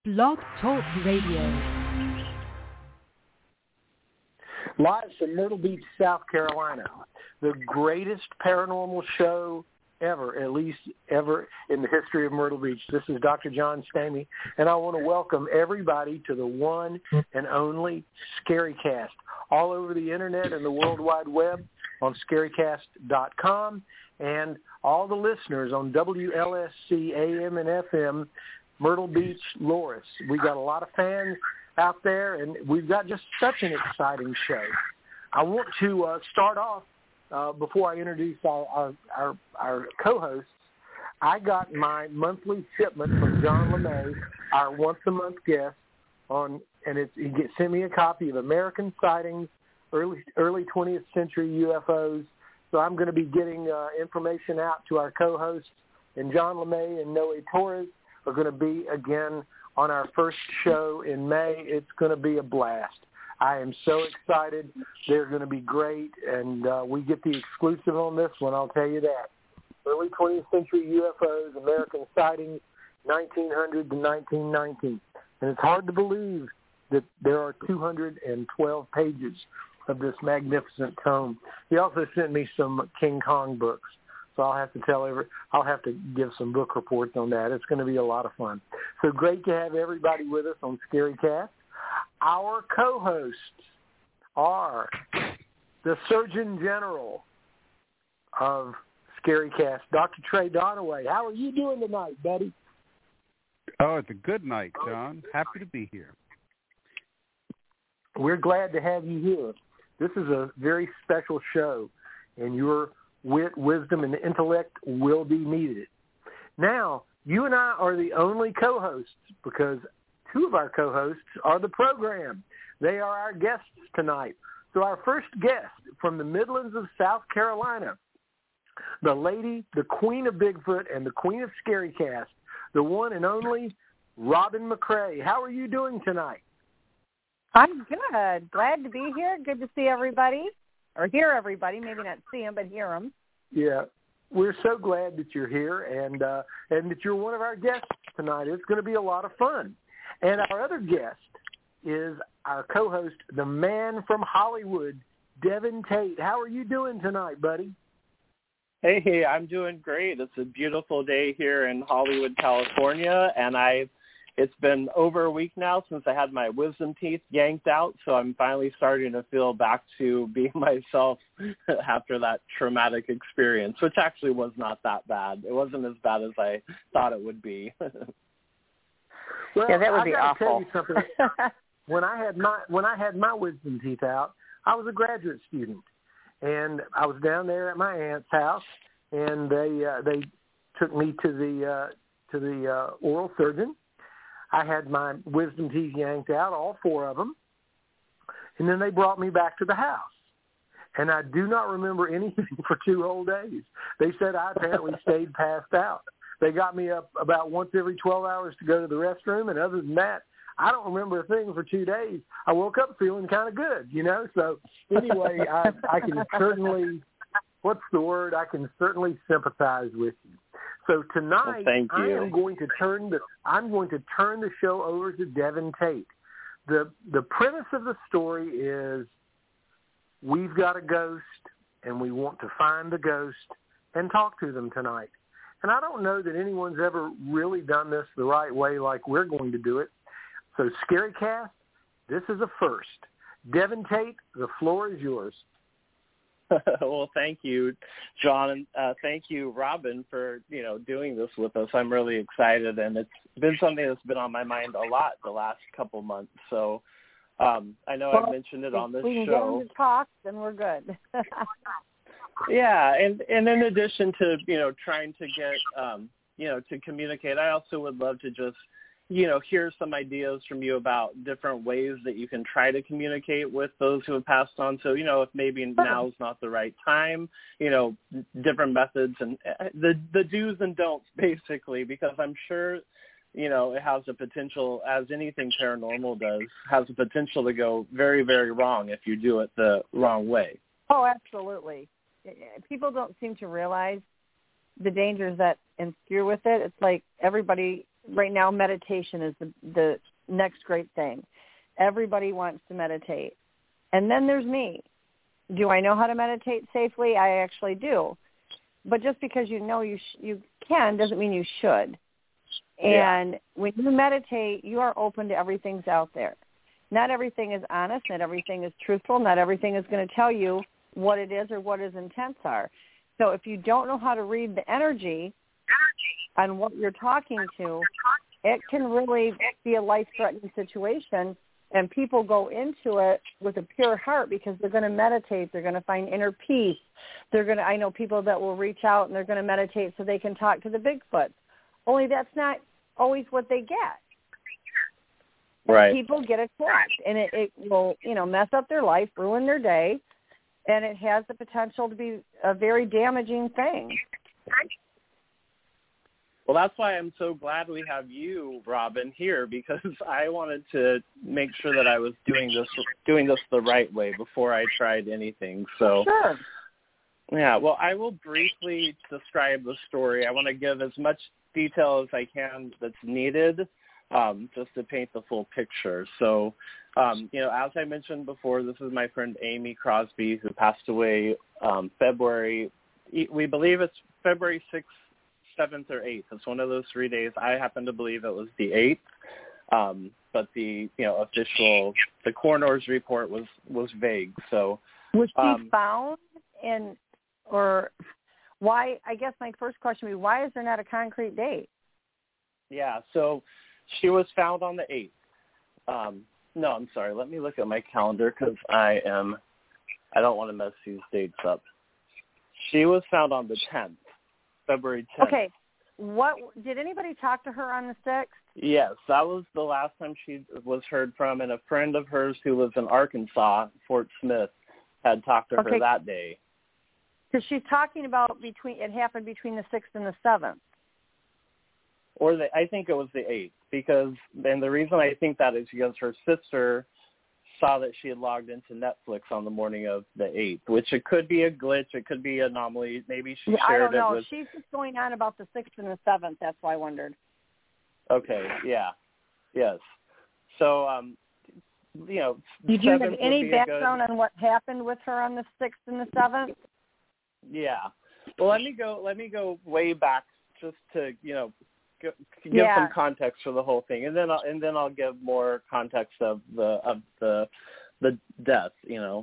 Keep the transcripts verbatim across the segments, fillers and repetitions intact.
Blog Talk Radio. Live from Myrtle Beach, South Carolina, the greatest paranormal show ever, at least ever in the history of Myrtle Beach. This is Doctor John Stamey, and I want to welcome everybody to the one and only ScaryCast, all over the internet and the World Wide Web on scary cast dot com, and all the listeners on W L S C A M and F M, Myrtle Beach, Loris. We got a lot of fans out there, and we've got just such an exciting show. I want to uh, start off, uh, before I introduce our, our, our, our co-hosts, I got my monthly shipment from John LeMay, our once-a-month guest, on, and it's, he get, sent me a copy of American Sightings, early early twentieth century U F Os. So I'm going to be getting uh, information out to our co-hosts, and John LeMay and Noe Torres are going to be again on our first show in May. It's going to be a blast. I am so excited. They're going to be great, and uh, we get the exclusive on this one, I'll tell you that. Early twentieth century U F Os, American Sightings, nineteen hundred to nineteen nineteen. And it's hard to believe that there are two hundred twelve pages of this magnificent tome. He also sent me some King Kong books. So I'll have to tell every, I'll have to give some book reports on that. It's going to be a lot of fun. So great to have everybody with us on ScaryCast. Our co-hosts are the Surgeon General of ScaryCast, Doctor Trey Donaway. How are you doing tonight, buddy? Oh, it's a good night, John. Happy to be here. We're glad to have you here. This is a very special show, and your wit, wisdom, and intellect will be needed. Now, you and I are the only co-hosts because two of our co-hosts are the program. They are our guests tonight. So our first guest from the Midlands of South Carolina, the lady, the queen of Bigfoot and the queen of ScaryCast, the one and only Robin McCrae. How are you doing tonight? I'm good. Glad to be here. Good to see everybody, or hear everybody. Maybe not see them, but hear them. Yeah, we're so glad that you're here and uh, and that you're one of our guests tonight. It's going to be a lot of fun. And our other guest is our co-host, the man from Hollywood, Devin Tate. How are you doing tonight, buddy? Hey, hey, I'm doing great. It's a beautiful day here in Hollywood, California, and I. It's been over a week now since I had my wisdom teeth yanked out, so I'm finally starting to feel back to being myself after that traumatic experience, which actually was not that bad. It wasn't as bad as I thought it would be. Well, yeah, that would I be gotta awful. Tell you something. when I had my when I had my wisdom teeth out, I was a graduate student, and I was down there at my aunt's house, and they uh, they took me to the uh, to the uh, oral surgeon. I had my wisdom teeth yanked out, all four of them, and then they brought me back to the house. And I do not remember anything for two whole days. They said I apparently stayed passed out. They got me up about once every twelve hours to go to the restroom, and other than that, I don't remember a thing for two days. I woke up feeling kind of good, you know? So anyway, I, I can certainly, what's the word? I can certainly sympathize with you. So tonight, well, thank you. I am going to turn the I'm going to turn the show over to Devin Tate. the The premise of the story is we've got a ghost, and we want to find the ghost and talk to them tonight. And I don't know that anyone's ever really done this the right way, like we're going to do it. So, ScaryCast, this is a first. Devin Tate, the floor is yours. Well, thank you, John, and uh, thank you, Robin, for you know doing this with us. I'm really excited, and it's been something that's been on my mind a lot the last couple months. So um, I know well, I mentioned it on this we can show. get them to talk, then we're good. Yeah, and, and in addition to you know trying to get um, you know to communicate, I also would love to just you know, hear some ideas from you about different ways that you can try to communicate with those who have passed on. So, you know, if maybe now's not the right time, you know, different methods and the the do's and don'ts, basically, because I'm sure, you know, it has a potential, as anything paranormal does, has a potential to go very, very wrong if you do it the wrong way. Oh, absolutely. People don't seem to realize the dangers that ensue with it. It's like everybody right now meditation is the, the next great thing. Everybody wants to meditate. And then there's me. Do I know how to meditate safely? I actually do. But just because you know you sh- you can doesn't mean you should. And yeah. when you meditate, you are open to everything's out there. Not everything is honest. Not everything is truthful. Not everything is going to tell you what it is or what its intents are. So if you don't know how to read the energy on what you're talking to, it can really be a life-threatening situation, and people go into it with a pure heart because they're going to meditate. They're going to find inner peace. They're going to. I know people that will reach out and they're going to meditate so they can talk to the Bigfoot. Only that's not always what they get. Right. People get attached, and it, it will, you know, mess up their life, ruin their day, and it has the potential to be a very damaging thing. Well, that's why I'm so glad we have you, Robin, here, because I wanted to make sure that I was doing this doing this the right way before I tried anything. So, sure. Yeah, well, I will briefly describe the story. I want to give as much detail as I can that's needed, um, just to paint the full picture. So, um, you know, as I mentioned before, this is my friend Amy Crosby, who passed away um, February, we believe it's February sixth, seventh, or eighth. It's one of those three days. I happen to believe it was the eighth, um, but the, you know, official, the coroner's report was, was vague. So, was she um, found in, or why, I guess my first question would be, why is there not a concrete date? Yeah, so she was found on the eighth. Um, no, I'm sorry. Let me look at my calendar because I am, I don't want to mess these dates up. She was found on the tenth, February tenth. Okay. What, did anybody talk to her on the sixth? Yes, that was the last time she was heard from, and a friend of hers who lives in Arkansas, Fort Smith, had talked to okay. her that day. Because she's talking about between, it happened between the sixth and the seventh. Or the, I think it was the eighth, because, and the reason I think that is because her sister saw that she had logged into Netflix on the morning of the eighth, which it could be a glitch, it could be an anomaly. Maybe she yeah, shared I don't know. it with... She's just going on about the sixth and the seventh. That's why I wondered. Okay, yeah, yes. So, um, you know, Did you have any background good... on what happened with her on the sixth and the seventh? Yeah. Well, let me go. Let me go way back just to, you know, give yeah. some context for the whole thing, and then I'll, and then I'll give more context of the of the the death. You know,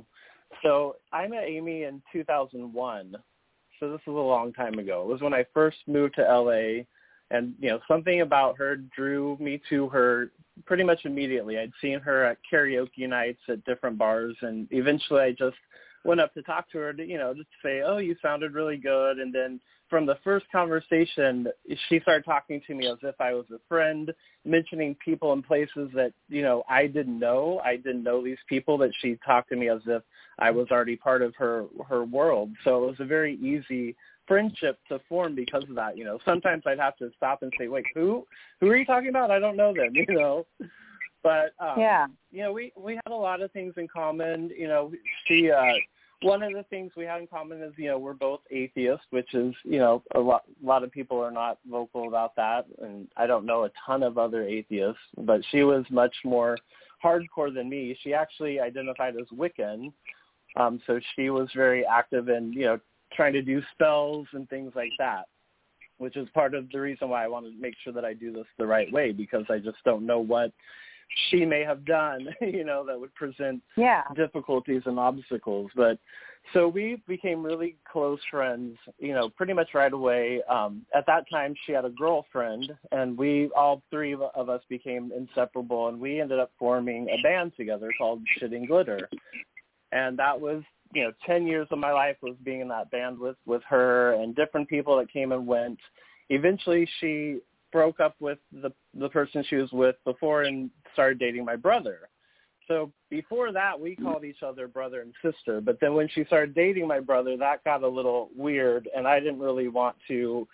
so I met Amy in two thousand one. So this was a long time ago. It was when I first moved to L A, and you know, something about her drew me to her pretty much immediately. I'd seen her at karaoke nights at different bars, and eventually I just went up to talk to her to, you know, just to say, oh, you sounded really good. And then from the first conversation, she started talking to me as if I was a friend, mentioning people and places that, you know, I didn't know. I didn't know these people, that she talked to me as if I was already part of her, her world. So it was a very easy friendship to form because of that. You know, sometimes I'd have to stop and say, wait, who, who are you talking about? I don't know them, you know. But, um, yeah, you know, we, we had a lot of things in common. You know, she, uh, one of the things we had in common is, you know, we're both atheists, which is, you know, a lot, a lot of people are not vocal about that. And I don't know a ton of other atheists, but she was much more hardcore than me. She actually identified as Wiccan. Um, so she was very active in, you know, trying to do spells and things like that, which is part of the reason why I wanted to make sure that I do this the right way, because I just don't know what she may have done, you know, that would present yeah. difficulties and obstacles. But so we became really close friends, you know, pretty much right away. Um, at that time, she had a girlfriend, and we, all three of us became inseparable, and we ended up forming a band together called Shitting Glitter. And that was, you know, ten years of my life was being in that band with, with her and different people that came and went. Eventually, she broke up with the the person she was with before and started dating my brother. So before that, we called each other brother and sister. But then when she started dating my brother, that got a little weird, and I didn't really want to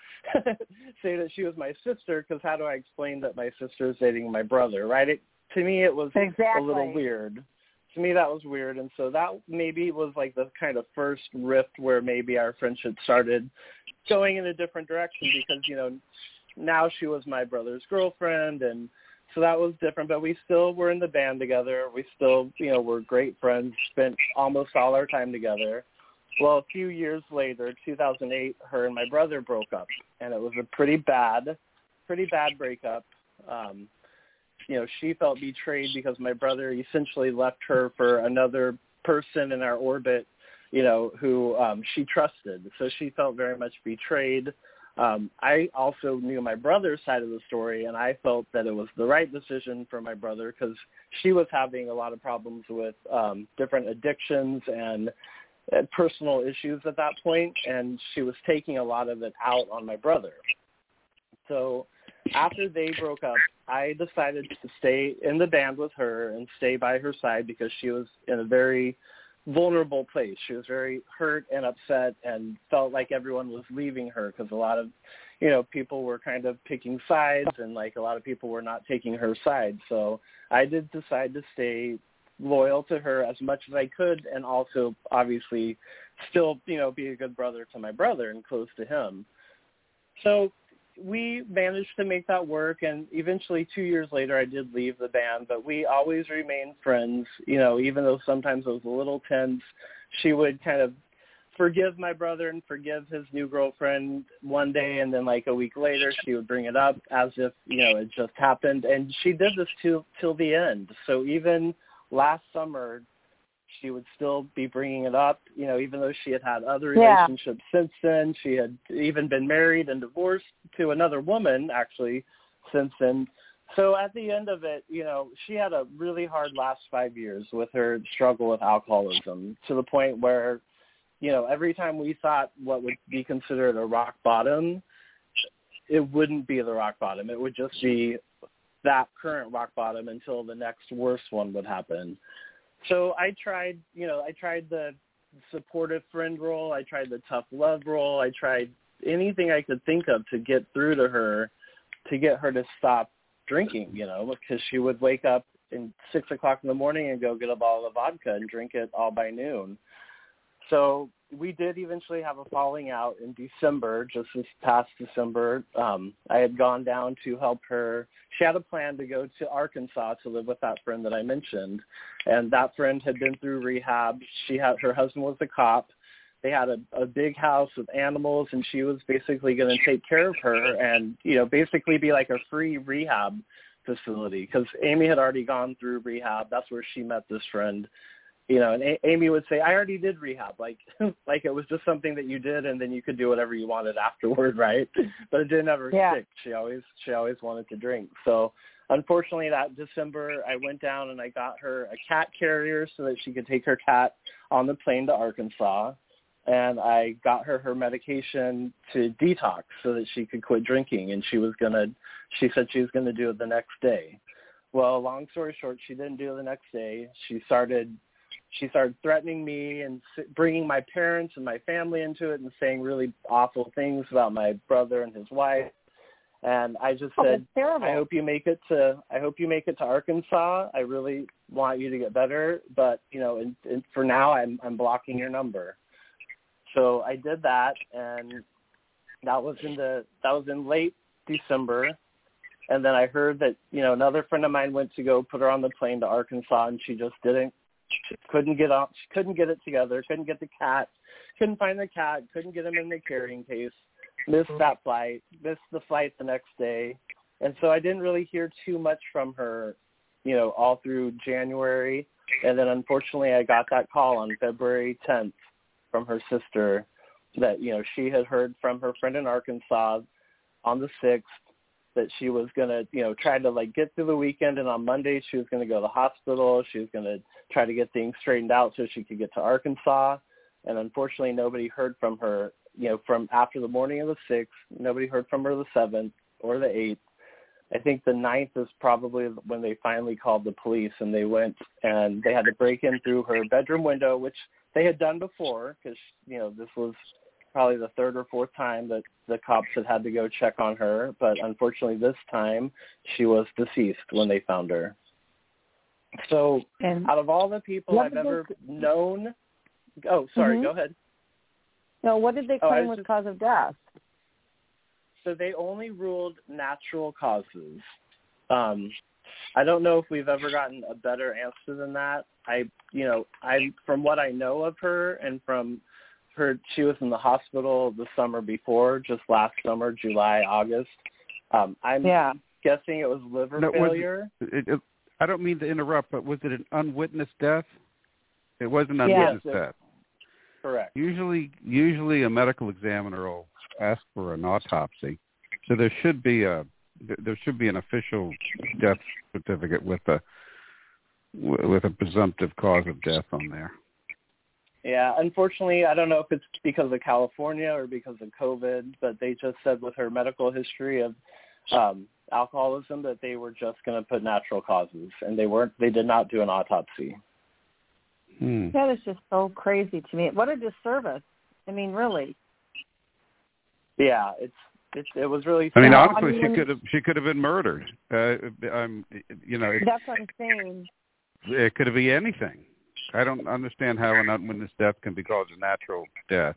say that she was my sister, because how do I explain that my sister is dating my brother, right? It, to me, it was exactly. a little weird. To me, that was weird. And so that maybe was like the kind of first rift where maybe our friendship started going in a different direction, because, you know, now she was my brother's girlfriend, and so that was different. But we still were in the band together. We still, you know, were great friends, spent almost all our time together. Well, a few years later, two thousand eight, her and my brother broke up, and it was a pretty bad, pretty bad breakup. Um, you know, she felt betrayed because my brother essentially left her for another person in our orbit, you know, who um, she trusted. So she felt very much betrayed. Um, I also knew my brother's side of the story, and I felt that it was the right decision for my brother because she was having a lot of problems with um, different addictions and uh, personal issues at that point, and she was taking a lot of it out on my brother. So after they broke up, I decided to stay in the band with her and stay by her side because she was in a very vulnerable place. She was very hurt and upset and felt like everyone was leaving her because a lot of, you know, people were kind of picking sides and like a lot of people were not taking her side. So I did decide to stay loyal to her as much as I could and also obviously still, you know, be a good brother to my brother and close to him. So we managed to make that work, and eventually two years later I did leave the band, but we always remained friends, you know, even though sometimes it was a little tense. She would kind of forgive my brother and forgive his new girlfriend one day, and then like a week later she would bring it up as if, you know, it just happened, and she did this till, till the end. So even last summer, she would still be bringing it up, you know, even though she had had other relationships yeah. since then. She had even been married and divorced to another woman, actually, since then. So at the end of it, you know, she had a really hard last five years with her struggle with alcoholism to the point where, you know, every time we thought what would be considered a rock bottom, it wouldn't be the rock bottom. It would just be that current rock bottom until the next worst one would happen. So I tried, you know, I tried the supportive friend role. I tried the tough love role. I tried anything I could think of to get through to her, to get her to stop drinking, you know, because she would wake up in six o'clock in the morning and go get a bottle of vodka and drink it all by noon. So we did eventually have a falling out in December, just this past December. Um, I had gone down to help her. She had a plan to go to Arkansas to live with that friend that I mentioned, and that friend had been through rehab. She had her husband was a cop. They had a, a big house with animals, and she was basically going to take care of her and, you know, basically be like a free rehab facility because Amy had already gone through rehab. That's where she met this friend. You know, and a- Amy would say, I already did rehab, like like it was just something that you did and then you could do whatever you wanted afterward, right? But it didn't ever yeah. stick. She always she always wanted to drink. So unfortunately that December I went down and I got her a cat carrier so that she could take her cat on the plane to Arkansas. And I got her her medication to detox so that she could quit drinking. And she was going to, she said she was going to do it the next day. Well, long story short, she didn't do it the next day. She started She started threatening me and bringing my parents and my family into it and saying really awful things about my brother and his wife. And I just oh, said, I hope you make it to, I hope you make it to Arkansas. I really want you to get better. But, you know, and, and for now I'm, I'm blocking your number. So I did that. And that was in the, that was in late December. And then I heard that, you know, another friend of mine went to go put her on the plane to Arkansas and she just didn't, She couldn't get off. She couldn't get it together. Couldn't get the cat. Couldn't find the cat. Couldn't get him in the carrying case. Missed that flight. Missed the flight the next day. And so I didn't really hear too much from her, you know, all through January. And then unfortunately I got that call on February tenth from her sister that, you know, she had heard from her friend in Arkansas on the sixth that she was going to, you know, try to, like, get through the weekend, and on Monday she was going to go to the hospital. She was going to try to get things straightened out so she could get to Arkansas. And unfortunately nobody heard from her, you know, from after the morning of the sixth. Nobody heard from her the seventh or the eighth. I think the ninth is probably when they finally called the police, and they went and they had to break in through her bedroom window, which they had done before because, you know, this was probably the third or fourth time that the cops had had to go check on her. But unfortunately this time she was deceased when they found her. So and out of all the people I've ever they... known, oh, sorry, mm-hmm. go ahead. No, what did they claim oh, was, was just... cause of death? so they only ruled natural causes. Um, I don't know if we've ever gotten a better answer than that. I, you know, I from what I know of her and from her, she was in the hospital the summer before, just last summer, July, August. Um, I'm yeah. guessing it was liver no, failure. Was it, it, I don't mean to interrupt, but was it an unwitnessed death? It was an Yeah. unwitnessed Yes, death. Correct. Usually, usually a medical examiner will ask for an autopsy, so there should be a there should be an official death certificate with a with a presumptive cause of death on there. Yeah, unfortunately, I don't know if it's because of California or because of COVID, but they just said with her medical history of um, alcoholism that they were just going to put natural causes, and they weren't. They did not do an autopsy. Hmm. That is just so crazy to me. What a disservice. I mean, really. Yeah, it's it, it was really. I mean, Yeah, honestly, I mean, she could have she could have been murdered. Uh, I'm, you know, it, That's what I'm saying. it could be anything. I don't understand how an unwitnessed death can be called a natural death.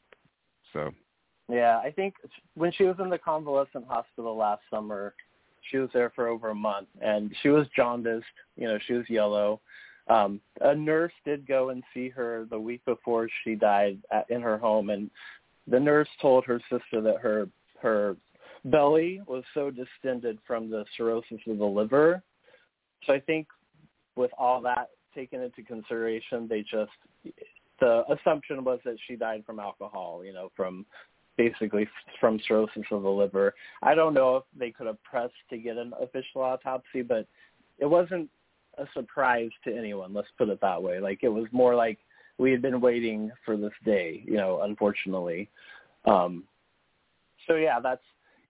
So. Yeah, I think when she was in the convalescent hospital last summer, she was there for over a month, and she was jaundiced. You know, she was yellow. Um, a nurse did go and see her the week before she died at, in her home, and the nurse told her sister that her her belly was so distended from the cirrhosis of the liver. So I think with all that taken into consideration, they just the assumption was that she died from alcohol. You know, from basically from cirrhosis of the liver. I don't know if they could have pressed to get an official autopsy, but it wasn't a surprise to anyone. Let's put it that way. Like, it was more like we had been waiting for this day, you know, unfortunately. Um, so yeah, that's,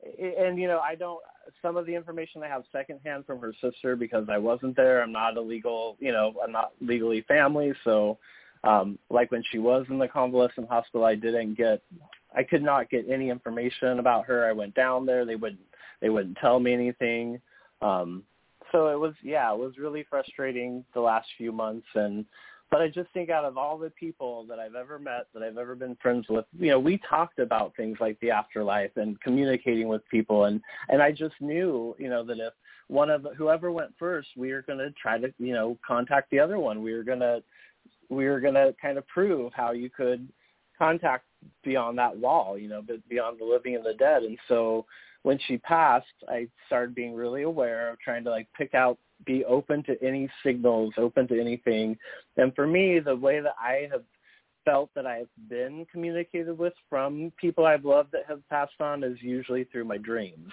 and you know, I don't, some of the information I have secondhand from her sister because I wasn't there. I'm not a legal, you know, I'm not legally family. So um, like when she was in the convalescent hospital, I didn't get, I could not get any information about her. I went down there. They wouldn't, they wouldn't tell me anything. Um, So it was, yeah, it was really frustrating the last few months. And, but I just think out of all the people that I've ever met, that I've ever been friends with, you know, we talked about things like the afterlife and communicating with people. And, and I just knew, you know, that if one of, whoever went first, we were going to try to, you know, contact the other one. We were going to, we were going to kind of prove how you could contact beyond that wall, you know, but beyond the living and the dead. And so, when she passed, I started being really aware of trying to like pick out, be open to any signals, open to anything. And for me, the way that I have felt that I've been communicated with from people I've loved that have passed on is usually through my dreams.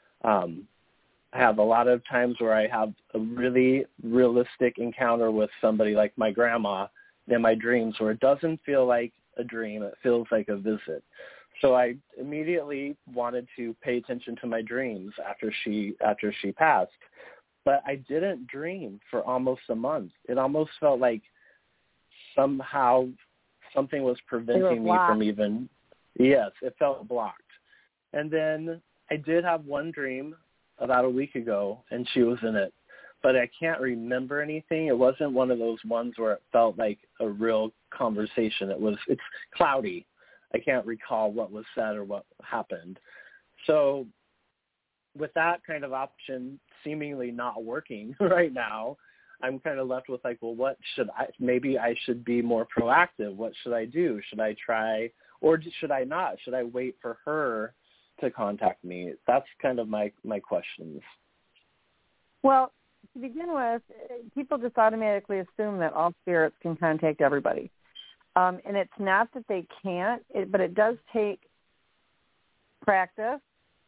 Um, I have a lot of times where I have a really realistic encounter with somebody like my grandma in my dreams where it doesn't feel like a dream. It feels like a visit. So I immediately wanted to pay attention to my dreams after she after she passed. But I didn't dream for almost a month. It almost felt like somehow something was preventing me from even, yes, it felt blocked. And then I did have one dream about a week ago, and she was in it. But I can't remember anything. It wasn't one of those ones where it felt like a real conversation. It was, it's cloudy. I can't recall what was said or what happened. So with that kind of option seemingly not working right now, I'm kind of left with like, well, what should I, maybe I should be more proactive. What should I do? Should I try, or should I not? Should I wait for her to contact me? That's kind of my, my questions. Well, to begin with, people just automatically assume that all spirits can contact everybody. Um, and it's not that they can't, it, but it does take practice,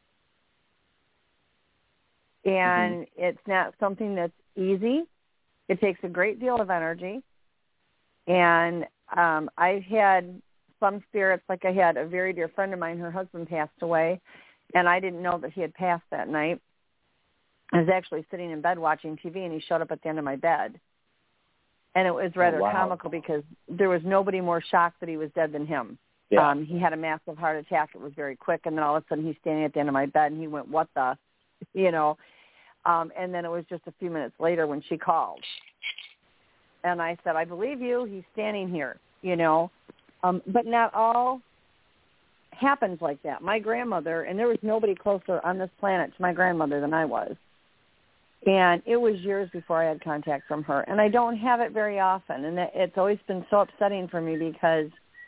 and mm-hmm. it's not something that's easy. It takes a great deal of energy, and um, I've had some spirits, like I had a very dear friend of mine, her husband passed away, and I didn't know that he had passed that night. I was actually sitting in bed watching T V, and he showed up at the end of my bed. And it was rather oh, wow. comical because there was nobody more shocked that he was dead than him. Yeah. Um, he had a massive heart attack. It was very quick. And then all of a sudden he's standing at the end of my bed, and he went, what the, you know. Um, and then it was just a few minutes later when she called. And I said, I believe you. He's standing here, you know. Um, but not all happens like that. My grandmother, and there was nobody closer on this planet to my grandmother than I was. And it was years before I had contact from her. And I don't have it very often. And it's always been so upsetting for me because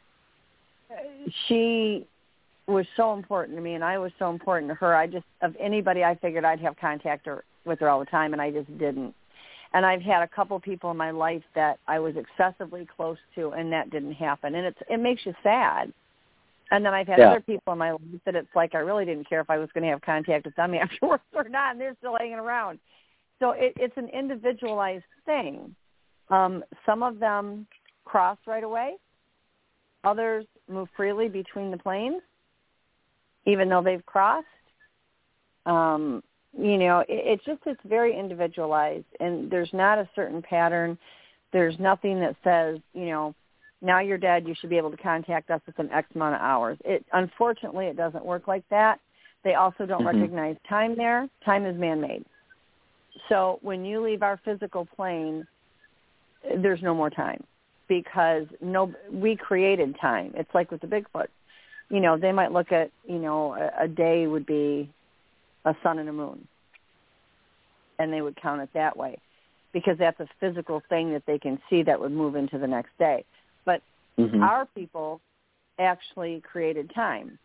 she was so important to me and I was so important to her. I just, of anybody, I figured I'd have contact her, with her all the time, and I just didn't. And I've had a couple people in my life that I was excessively close to, and that didn't happen. And it's, it makes you sad. And then I've had yeah. other people in my life that it's like I really didn't care if I was going to have contact with them afterwards or not, and they're still hanging around. So it, it's an individualized thing. Um, some of them cross right away. Others move freely between the planes, even though they've crossed. Um, you know, it, it's just it's very individualized, and there's not a certain pattern. There's nothing that says, you know, now you're dead, you should be able to contact us within X amount of hours. It unfortunately, it doesn't work like that. They also don't mm-hmm. recognize time there. Time is man-made. So when you leave our physical plane, there's no more time because no, we created time. It's like with the Bigfoot. You know, they might look at, you know, a, a day would be a sun and a moon, and they would count it that way because that's a physical thing that they can see that would move into the next day. But mm-hmm. our people actually created time.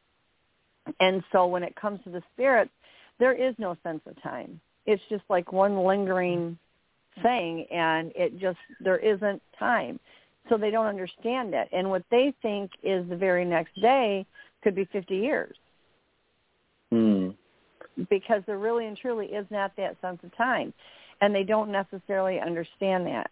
And so when it comes to the spirits, there is no sense of time. It's just like one lingering thing, and it just, there isn't time. So they don't understand it. And what they think is the very next day could be fifty years. Mm. Because there really and truly is not that sense of time. And they don't necessarily understand that.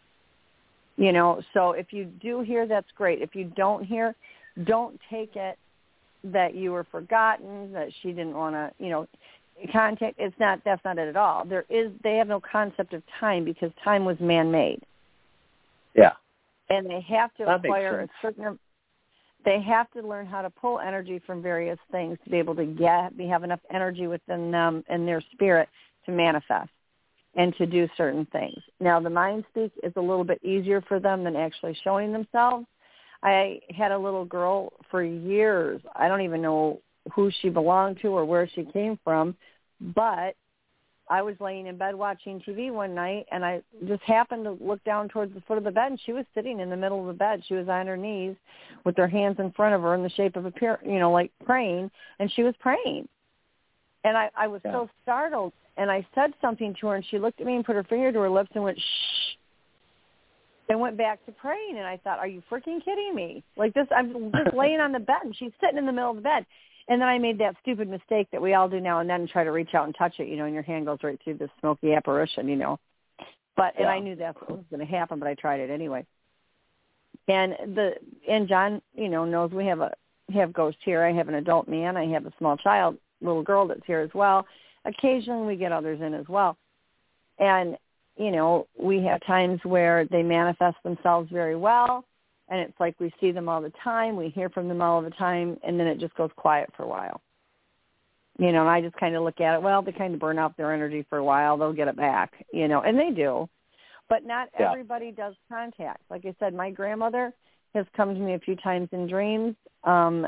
You know, so if you do hear, that's great. If you don't hear, don't take it that you were forgotten, that she didn't want to, you know, contact. It's not, that's not it at all. There is, they have no concept of time because time was man-made. Yeah. And they have to that acquire a certain, they have to learn how to pull energy from various things to be able to get, be, have enough energy within them and their spirit to manifest and to do certain things. Now, the mind speak is a little bit easier for them than actually showing themselves. I had a little girl for years. I don't even know who she belonged to or where she came from, but I was laying in bed watching T V one night, and I just happened to look down towards the foot of the bed, and she was sitting in the middle of the bed. She was on her knees with her hands in front of her in the shape of a, you know, like praying, and she was praying. And I, I was yeah. so startled, and I said something to her, and she looked at me and put her finger to her lips and went, shh, and went back to praying. And I thought, are you freaking kidding me? Like this, I'm just laying on the bed, and she's sitting in the middle of the bed. And then I made that stupid mistake that we all do now and then and try to reach out and touch it, you know, and your hand goes right through this smoky apparition, you know. But yeah. and I knew that's what was going to happen, but I tried it anyway. And the and John, you know, knows we have a have ghosts here. I have an adult man. I have a small child, little girl that's here as well. Occasionally we get others in as well. And, you know, we have times where they manifest themselves very well. And it's like we see them all the time, we hear from them all the time, and then it just goes quiet for a while. You know, and I just kind of look at it, well, they kind of burn out their energy for a while, they'll get it back, you know, and they do. But not yeah. everybody does contact. Like I said, my grandmother has come to me a few times in dreams, um,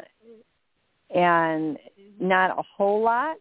and not a whole lot.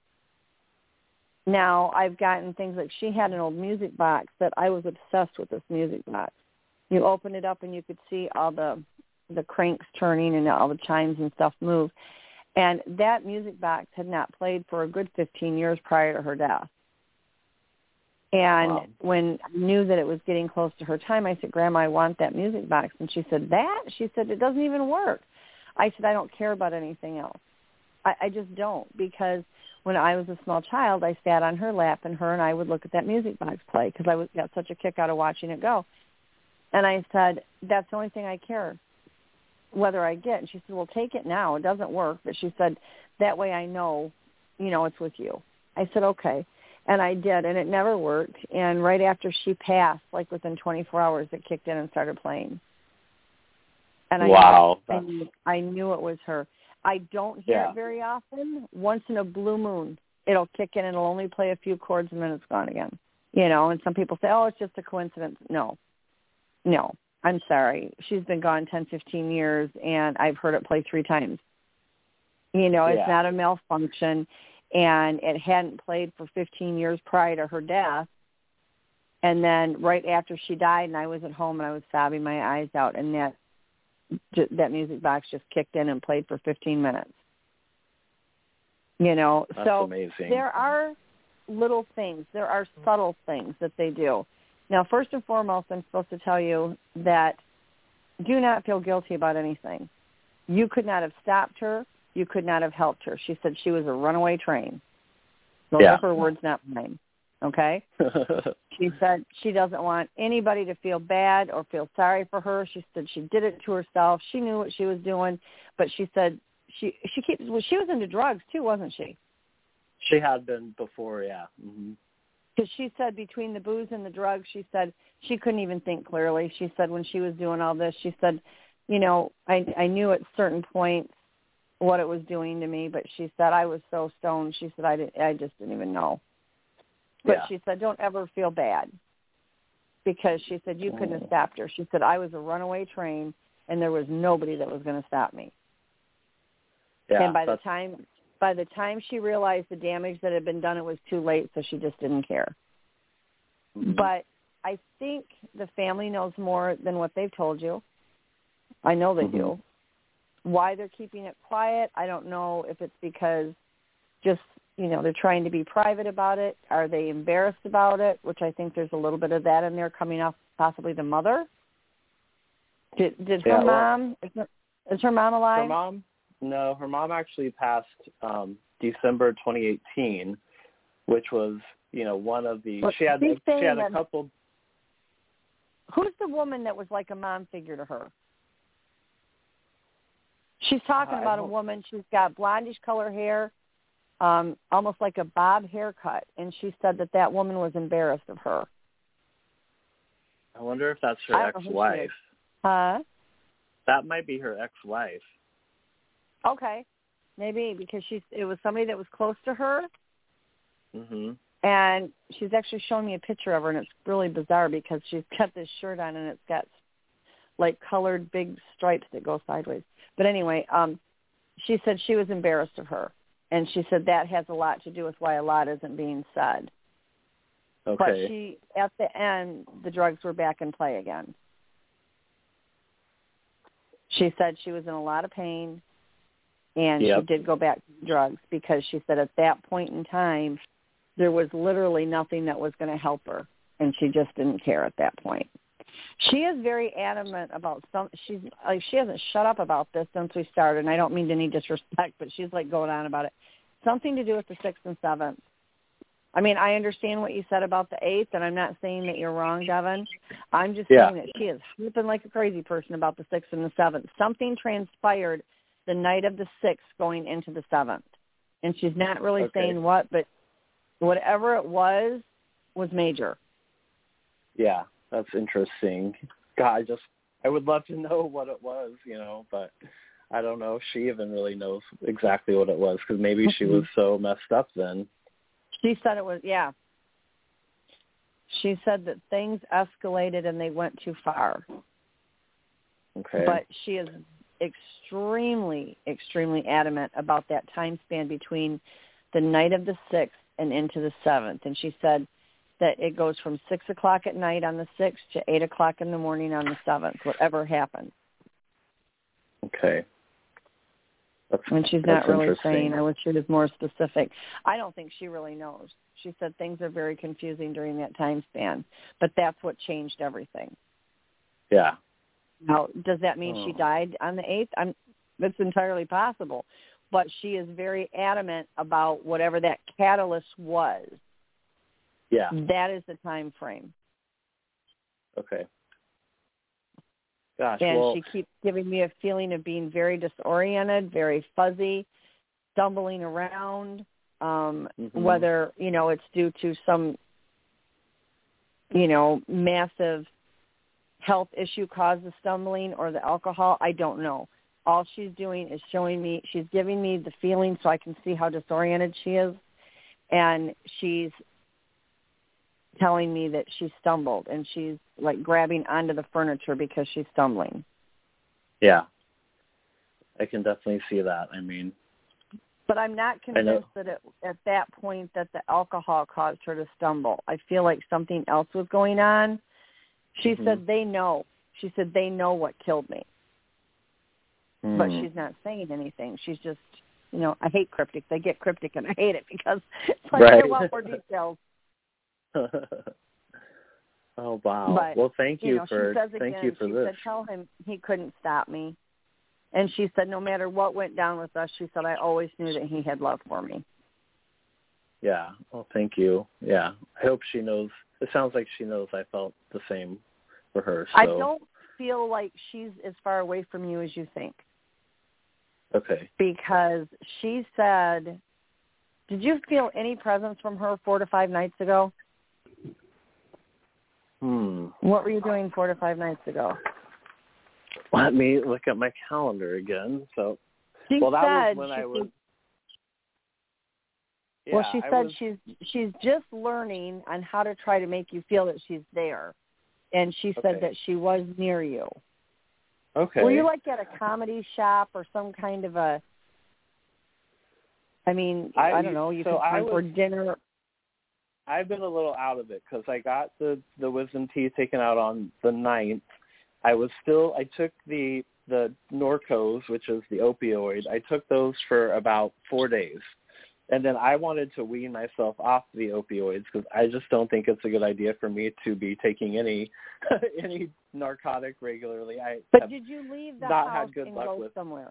Now, I've gotten things like she had an old music box that I was obsessed with this music box. You open it up and you could see all the the cranks turning and all the chimes and stuff move. And that music box had not played for a good fifteen years prior to her death. And wow. when I knew that it was getting close to her time, I said, Grandma, I want that music box. And she said, that? She said, it doesn't even work. I said, I don't care about anything else. I, I just don't, because when I was a small child, I sat on her lap and her and I would look at that music box play because I was, got such a kick out of watching it go. And I said, that's the only thing I care whether I get. And she said, well, take it now. It doesn't work. But she said, that way I know, you know, it's with you. I said, okay. And I did, and it never worked. And right after she passed, like within twenty-four hours, it kicked in and started playing. And I wow. Knew, I, knew, I knew it was her. I don't hear yeah. it very often. Once in a blue moon, it'll kick in and it'll only play a few chords and then it's gone again. You know, and some people say, oh, it's just a coincidence. No. No, I'm sorry. She's been gone ten, fifteen years, and I've heard it play three times. You know, it's yeah. not a malfunction, and it hadn't played for fifteen years prior to her death. And then right after she died, and I was at home, and I was sobbing my eyes out, and that that music box just kicked in and played for fifteen minutes. You know, That's so amazing. There are little things. There are subtle things that they do. Now, first and foremost, I'm supposed to tell you that do not feel guilty about anything. You could not have stopped her. You could not have helped her. She said she was a runaway train. Those yeah. are her words, not mine. Okay? She said she doesn't want anybody to feel bad or feel sorry for her. She said she did it to herself. She knew what she was doing, but she said she she keeps well, she was into drugs too, wasn't she? She had been before, yeah. Mm-hmm. Because she said between the booze and the drugs, she said she couldn't even think clearly. She said when she was doing all this, she said, you know, I I knew at certain points what it was doing to me, but she said I was so stoned. She said I didn't, I just didn't even know. But yeah. she said don't ever feel bad, because she said you couldn't have stopped her. She said I was a runaway train, and there was nobody that was going to stop me. Yeah, and by that's... the time by the time she realized the damage that had been done, it was too late, so she just didn't care. Mm-hmm. But I think the family knows more than what they've told you. I know they mm-hmm. do. Why they're keeping it quiet, I don't know if it's because just, you know, they're trying to be private about it. Are they embarrassed about it? Which I think there's a little bit of that in there coming off possibly the mother. Did, did her yeah, mom, well, is, her, is her mom alive? Her mom? No, her mom actually passed um, December twenty eighteen, which was, you know, one of the, well, she had, she's she had a that, couple. Who's the woman that was like a mom figure to her? She's talking Uh, about a woman. She's got blondish color hair, um, almost like a bob haircut, and she said that that woman was embarrassed of her. I wonder if that's her I don't know who she ex-wife. is. Huh? That might be her ex-wife. Okay, maybe because she's. It was somebody that was close to her, Mm-hmm. and she's actually showing me a picture of her, and it's really bizarre because she's got this shirt on, and it's got like colored big stripes that go sideways. But anyway, um, she said she was embarrassed of her, and she said that has a lot to do with why a lot isn't being said. Okay. But she, at the end, the drugs were back in play again. She said she was in a lot of pain, and yep. she did go back to drugs because she said at that point in time, there was literally nothing that was going to help her, and she just didn't care at that point. She is very adamant about some. She's like she hasn't shut up about this since we started, and I don't mean any disrespect, but she's like going on about it. Something to do with the sixth and seventh. I mean, I understand what you said about the eighth, and I'm not saying that you're wrong, Devin. I'm just yeah. saying that she is flipping like a crazy person about the sixth and the seventh. Something transpired the night of the sixth going into the seventh, and she's not really okay. saying what, but whatever it was was major. Yeah, that's interesting. God, I just I would love to know what it was, you know, but I don't know if she even really knows exactly what it was because maybe she was so messed up then. She said it was, yeah. She said that things escalated and they went too far. Okay. But she is extremely, extremely adamant about that time span between the night of the sixth and into the seventh. And she said that it goes from six o'clock at night on the sixth to eight o'clock in the morning on the seventh, whatever happened. Okay. That's, and she's that's not really saying, I wish she was more specific. I don't think she really knows. She said things are very confusing during that time span, but that's what changed everything. Yeah. Now, does that mean oh. she died on the eighth? I'm, that's entirely possible. But she is very adamant about whatever that catalyst was. Yeah. That is the time frame. Okay. Gosh, and well, she keeps giving me a feeling of being very disoriented, very fuzzy, stumbling around, um, mm-hmm. whether, you know, it's due to some, you know, massive health issue caused the stumbling or the alcohol, I don't know. All she's doing is showing me, she's giving me the feeling so I can see how disoriented she is, and she's telling me that she stumbled and she's like grabbing onto the furniture because she's stumbling. Yeah. I can definitely see that. I mean, but I'm not convinced that it, at that point that the alcohol caused her to stumble. I feel like something else was going on. She mm-hmm. said they know. She said they know what killed me. Mm. But she's not saying anything. She's just, you know, I hate cryptic. They get cryptic and I hate it because it's like right. they want more details. Oh, wow. But, well, thank you, you know, for she says thank again, you for she this. Said, tell him he couldn't stop me. And she said no matter what went down with us, she said I always knew that he had love for me. Yeah. Well, thank you. Yeah. I hope she knows. It sounds like she knows I felt the same for her. So. I don't feel like she's as far away from you as you think. Okay. Because she said, did you feel any presence from her four to five nights ago? Hmm. What were you doing four to five nights ago? Let me look at my calendar again. So, she well, that said was when she I was. Yeah, well, she I said was, she's she's just learning on how to try to make you feel that she's there, and she said okay. that she was near you. Okay. Were you like at a comedy shop or some kind of a? I mean, I, I don't know. You so could come was, for dinner. I've been a little out of it because I got the the wisdom teeth taken out on the ninth. I was still. I took the the Norcos, which is the opioid. I took those for about four days. And then I wanted to wean myself off the opioids because I just don't think it's a good idea for me to be taking any any narcotic regularly. I but did you leave the not house had good and luck go with. somewhere?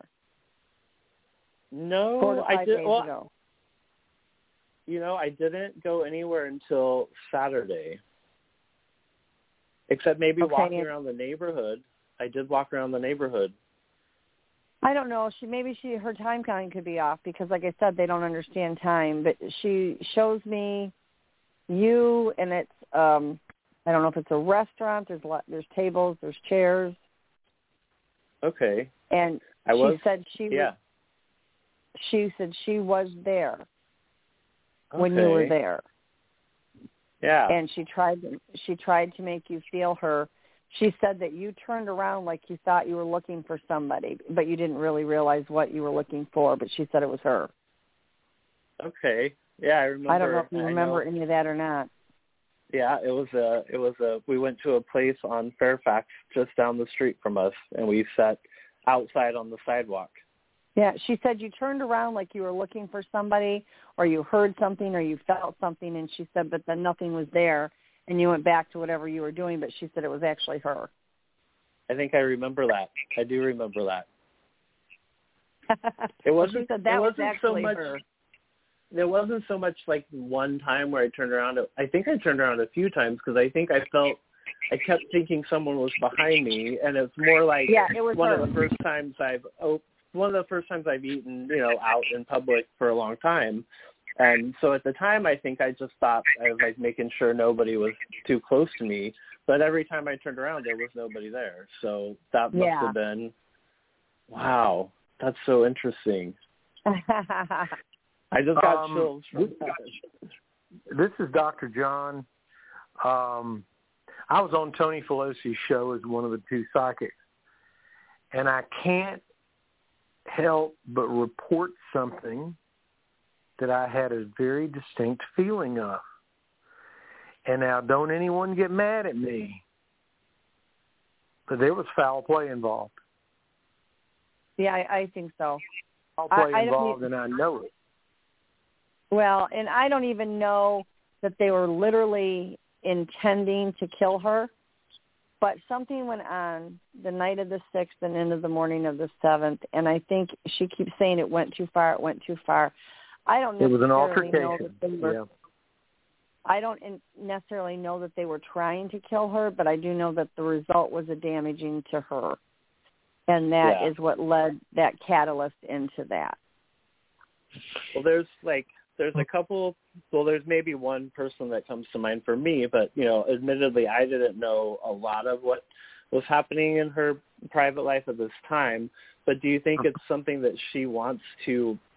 No, Four to five I did. Days well, ago. You know, I didn't go anywhere until Saturday, except maybe okay. walking around the neighborhood. I did walk around the neighborhood. I don't know. She maybe she her time counting could be off because, like I said, they don't understand time. But she shows me you, and it's um, I don't know if it's a restaurant. There's lot, there's tables, there's chairs. Okay. And I she was, said she yeah. was, she said she was there okay. when you were there. Yeah. And she tried to, she tried to make you feel her. She said that you turned around like you thought you were looking for somebody, but you didn't really realize what you were looking for, but she said it was her. Okay. Yeah, I remember. I don't know if you I remember know. any of that or not. Yeah, it was a, it was a, we went to a place on Fairfax just down the street from us, and we sat outside on the sidewalk. Yeah, she said you turned around like you were looking for somebody, or you heard something, or you felt something, and she said, but then nothing was there. And you went back to whatever you were doing, but she said it was actually her. I think I remember that. I do remember that. It wasn't. Well, she said that it was wasn't actually so much, her. There wasn't so much like one time where I turned around. I think I turned around a few times because I think I felt, I kept thinking someone was behind me, and it's more like yeah, it was one her. of the first times I've oh, one of the first times I've eaten, you know, out in public for a long time. And so at the time, I think I just thought I was like making sure nobody was too close to me. But every time I turned around, there was nobody there. So that must yeah. have been, wow, that's so interesting. I just got um, chills from that. This is Doctor John. Um, I was on Tony Pelosi's show as one of the two psychics. And I can't help but report something that I had a very distinct feeling of. And now, don't anyone get mad at me, but there was foul play involved. Yeah, I, I think so. Foul play I, I involved, don't, and I know it. Well, and I don't even know that they were literally intending to kill her, but something went on the night of the sixth and into the morning of the seventh, and I think she keeps saying it went too far, it went too far. I don't It was an necessarily know altercation. that they were, yeah. I don't necessarily know that they were trying to kill her, but I do know that the result was a damaging to her, and that Yeah. is what led that catalyst into that. Well, there's like, there's a couple, well, there's maybe one person that comes to mind for me, but, you know, admittedly, I didn't know a lot of what was happening in her private life at this time. But do you think it's something that she wants to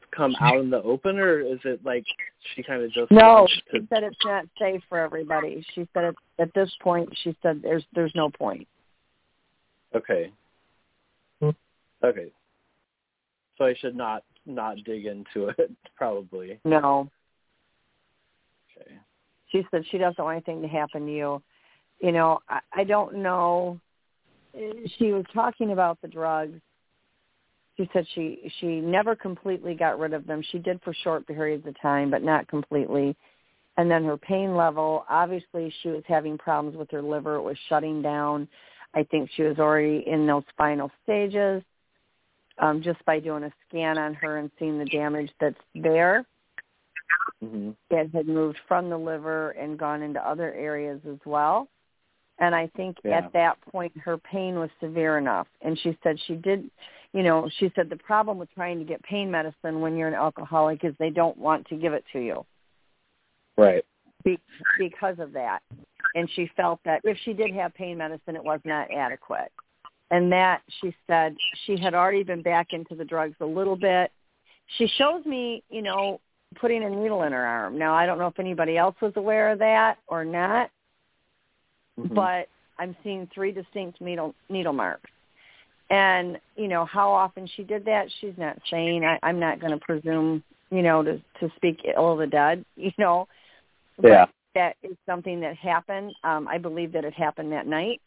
come out in the open, or is it like she kind of just no? To... She said it's not safe for everybody. She said it, at this point, she said there's there's no point. Okay. Okay. So I should not not dig into it, probably. No. Okay. She said she doesn't want anything to happen to you. You know, I, I don't know. She was talking about the drugs. She said she, she never completely got rid of them. She did for short periods of time, but not completely. And then her pain level, obviously she was having problems with her liver. It was shutting down. I think she was already in those final stages. Um, just by doing a scan on her and seeing the damage that's there. Mm-hmm. It had moved from the liver and gone into other areas as well. And I think yeah. at that point her pain was severe enough. And she said she did, you know, she said the problem with trying to get pain medicine when you're an alcoholic is they don't want to give it to you. Right. Be- because of that. And she felt that if she did have pain medicine, it was not adequate. And that, she said, she had already been back into the drugs a little bit. She shows me, you know, putting a needle in her arm. Now, I don't know if anybody else was aware of that or not, mm-hmm. but I'm seeing three distinct needle, needle marks. And, you know, how often she did that, she's not saying. I, I'm not going to presume, you know, to, to speak ill of the dead, you know. Yeah. But that is something that happened. Um, I believe that it happened that night.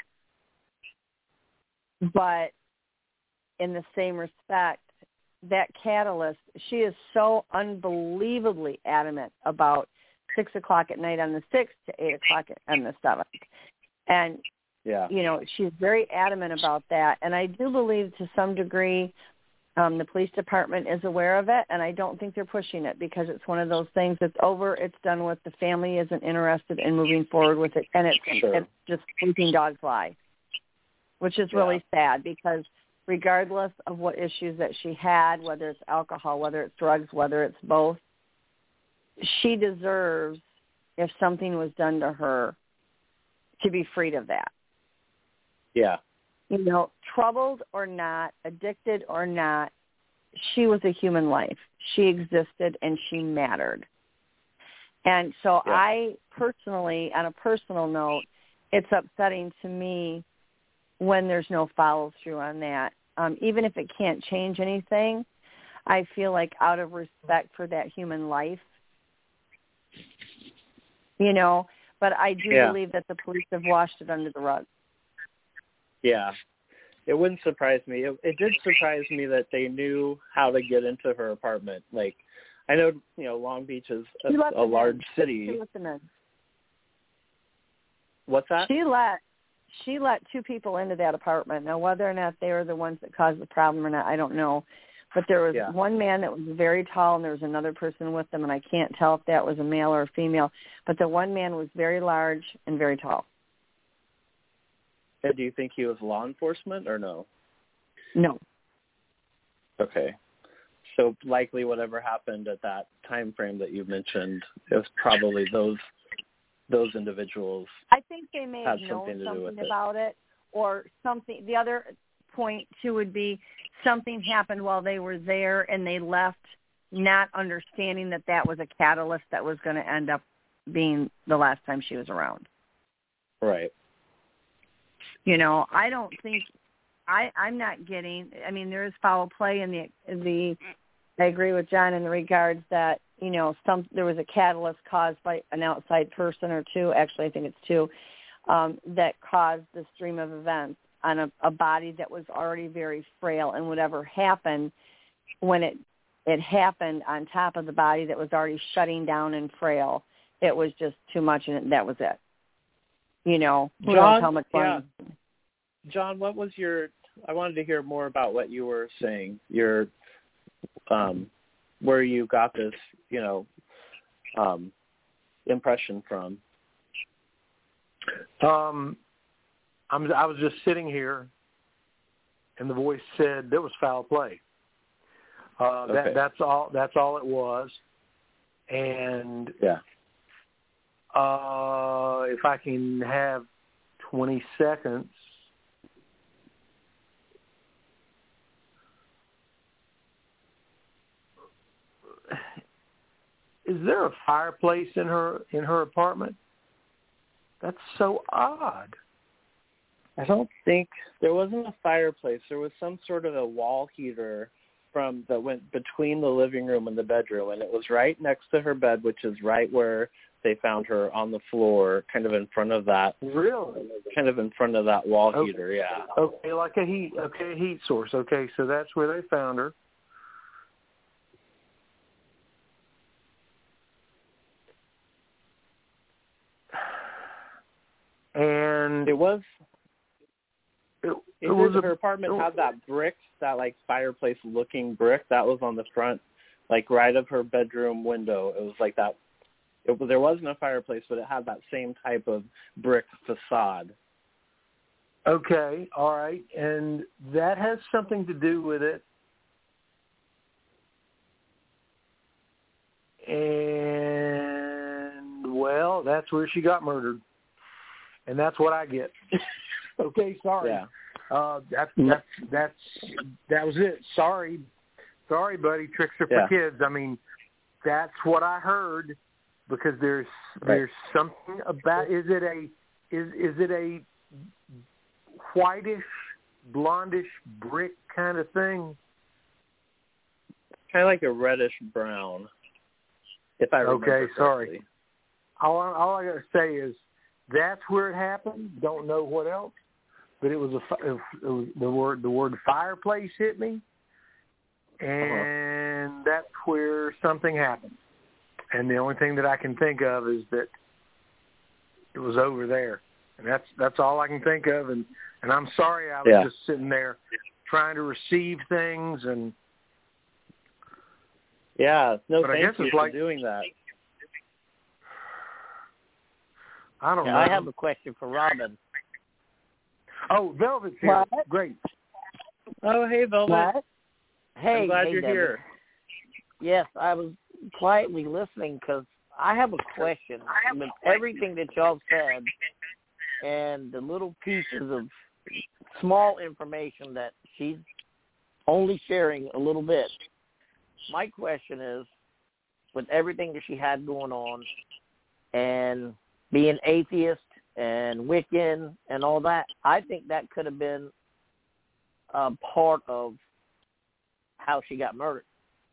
But in the same respect, that catalyst, she is so unbelievably adamant about six o'clock at night on the sixth to eight o'clock on the seventh. And, yeah. you know, she's very adamant about that. And I do believe to some degree um, the police department is aware of it, and I don't think they're pushing it because it's one of those things that's over, it's done with, the family isn't interested in moving forward with it, and it's, sure. it's just sleeping dog's lie. Which is really yeah. sad because regardless of what issues that she had, whether it's alcohol, whether it's drugs, whether it's both, she deserves, if something was done to her, to be freed of that. Yeah. You know, troubled or not, addicted or not, she was a human life. She existed and she mattered. And so yeah. I personally, on a personal note, it's upsetting to me when there's no follow-through on that. Um, even if it can't change anything, I feel like out of respect for that human life, you know, but I do yeah. believe that the police have washed it under the rug. Yeah. It wouldn't surprise me. It, it did surprise me that they knew how to get into her apartment. Like, I know, you know, Long Beach is a, a large in. city. She let them in. What's that? She let She let two people into that apartment. Now, whether or not they were the ones that caused the problem or not, I don't know. But there was yeah. one man that was very tall, and there was another person with them, and I can't tell if that was a male or a female. But the one man was very large and very tall. And do you think he was law enforcement or no? No. Okay. So likely whatever happened at that time frame that you mentioned, it was probably those those individuals. I think they may have had known something, to something do with about it. it or something. The other point, too, would be something happened while they were there and they left not understanding that that was a catalyst that was going to end up being the last time she was around. Right. You know, I don't think I, I'm not getting, I mean, there is foul play in the, in the, I agree with John in the regards that, you know, some, there was a catalyst caused by an outside person or two, actually I think it's two, um, that caused the stream of events on a, a body that was already very frail, and whatever happened when it, it happened on top of the body that was already shutting down and frail, it was just too much, and that was it. You know, who knows how much yeah. money. John, what was your, I wanted to hear more about what you were saying, your, um, where you got this, you know, um, impression from. Um, I'm, I was just sitting here, and the voice said there was foul play. Uh, okay. that, that's all. That's all it was. And yeah. Uh, if I can have twenty seconds. is there a fireplace in her in her apartment? That's so odd. I don't think there wasn't a fireplace. There was some sort of a wall heater from that went between the living room and the bedroom, and it was right next to her bed, which is right where they found her on the floor, kind of in front of that. Really? Kind of in front of that wall okay. heater, yeah. Okay, like a heat, okay, a heat source. Okay, so that's where they found her. And it was. It, it, it was her a, apartment it, had that brick, that like fireplace-looking brick that was on the front, like right of her bedroom window. It was like that. It, there wasn't a fireplace, but it had that same type of brick facade. Okay, all right, and that has something to do with it. And well, that's where she got murdered, and that's what I get. Okay, sorry. Yeah. Uh, that's that's that's that was it. Sorry, sorry, buddy. Tricks are for yeah. kids. I mean, that's what I heard. Because there's right. there's something about is it a is is it a whitish, blondish brick kind of thing? Kind of like a reddish brown. If I remember okay, correctly. sorry. All I, all I got to say is that's where it happened. Don't know what else, but it was a it was the word the word fireplace hit me, and uh-huh. that's where something happened. And the only thing that I can think of is that it was over there, and that's that's all I can think of. And, and I'm sorry, I was yeah. just sitting there trying to receive things, and yeah, no, but thank I guess you it's for like, doing that. I don't yeah, know. I have a question for Robin. Oh, Velvet's here. What? Great. Oh, hey, Velvet. What? Hey, I'm glad hey, you're Debbie. here. Yes, I was quietly listening because I have a question. With everything that y'all said and the little pieces of small information that she's only sharing a little bit, my question is, with everything that she had going on and being atheist and Wiccan and all that, I think that could have been a part of how she got murdered.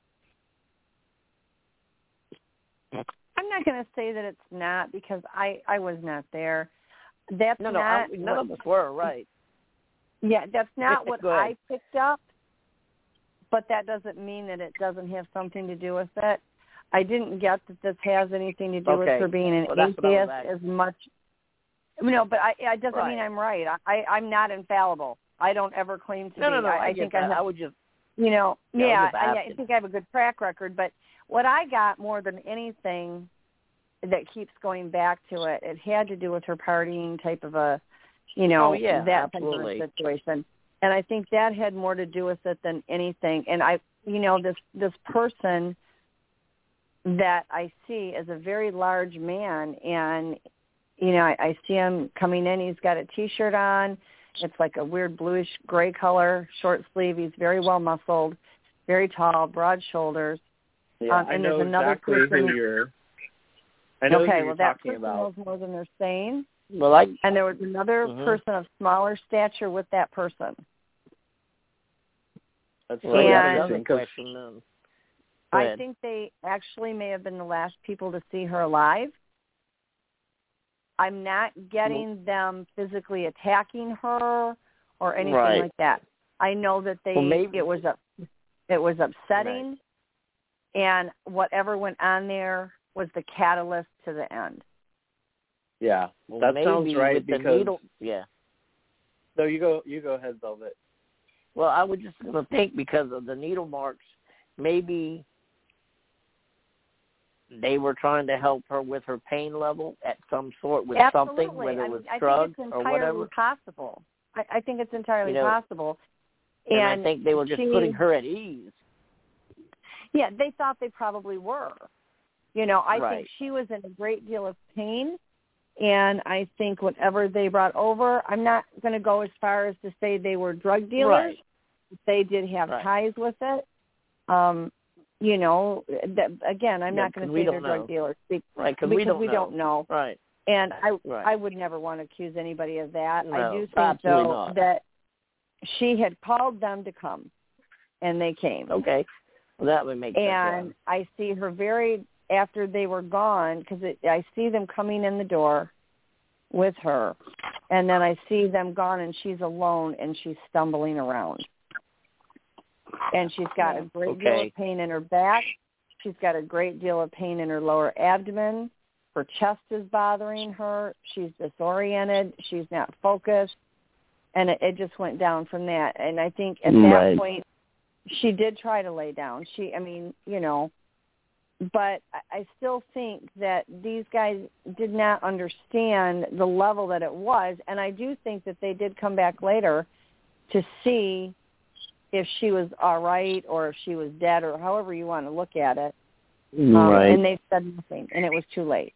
I'm not going to say that it's not because I, I was not there. That's no, no, not I, none what, of us were, right? Yeah, that's not what Go ahead. I picked up, but that doesn't mean that it doesn't have something to do with it. I didn't get that this has anything to do okay. with her being an well, atheist as much. No, but I, it doesn't right. mean I'm right. I, I'm not infallible. I don't ever claim to no, be. No, no, I, I, I think that. I have, I would just, you know, yeah, yeah, I, I think I have a good track record, but what I got more than anything that keeps going back to it, it had to do with her partying type of a, you know, oh, yeah, that absolutely. type of situation. And I think that had more to do with it than anything. And I, you know, this, this person that I see is a very large man, and, you know, I, I see him coming in. He's got a T-shirt on. It's like a weird bluish gray color, short sleeve. He's very well muscled, very tall, broad shoulders. Yeah, um, and I know there's another exactly person, who you're. I know okay, who well, you're that talking person about. knows more than they're saying. Well, I and there was another mm-hmm. person of smaller stature with that person. That's well, interesting. Question, then. I think they actually may have been the last people to see her alive. I'm not getting them physically attacking her or anything right. like that. I know that they well, maybe. it was up, it was upsetting, right. and whatever went on there was the catalyst to the end. Yeah, well, that maybe sounds right with because. The needle, yeah. So you go, you go ahead, Velvet. Well, I was just going to think because of the needle marks, maybe they were trying to help her with her pain level at some sort with Absolutely. something, whether I it was mean, drugs I think it's or entirely whatever. Possible. I, I think it's entirely you know, possible. And, and I think they were just she, putting her at ease. Yeah, they thought they probably were. You know, I right. think she was in a great deal of pain, and I think whatever they brought over, I'm not going to go as far as to say they were drug dealers. Right. They did have right. ties with it. Um, you know, that, again, I'm Yeah, not going to 'cause we say they're don't drug know. dealers be- Right, because because we don't we know. don't know. Right. And I Right. I would never want to accuse anybody of that. No, I do think, absolutely though, not. that she had called them to come, and they came. Okay. Well, that would make sense. And yeah. I see her very, after they were gone, because I see them coming in the door with her, and then I see them gone, and she's alone, and she's stumbling around. And she's got Yeah, a great okay. deal of pain in her back. She's got a great deal of pain in her lower abdomen. Her chest is bothering her. She's disoriented. She's not focused. And it, it just went down from that. And I think at that Right. point, she did try to lay down. She, I mean, you know, but I, I still think that these guys did not understand the level that it was. And I do think that they did come back later to see if she was all right or if she was dead or however you want to look at it. Um, Right. And they said nothing, and it was too late.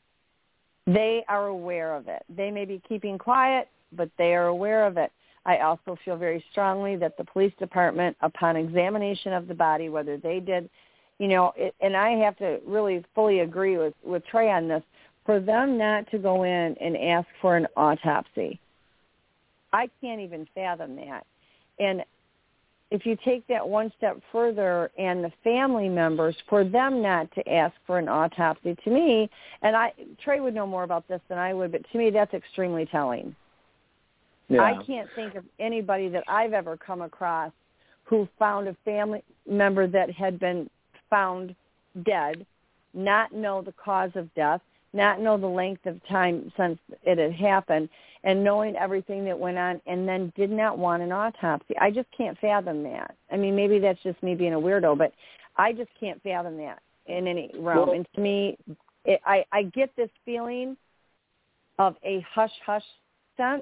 They are aware of it. They may be keeping quiet, but they are aware of it. I also feel very strongly that the police department, upon examination of the body, whether they did, you know, it, and I have to really fully agree with, with Trey on this, for them not to go in and ask for an autopsy. I can't even fathom that. And if you take that one step further, and the family members, for them not to ask for an autopsy, to me, and I Trey would know more about this than I would, but to me that's extremely telling. Yeah. I can't think of anybody that I've ever come across who found a family member that had been found dead, not know the cause of death, not know the length of time since it had happened, and knowing everything that went on, and then did not want an autopsy. I just can't fathom that. I mean, maybe that's just me being a weirdo, but I just can't fathom that in any realm. Well, and to me, it, I, I get this feeling of a hush-hush sense.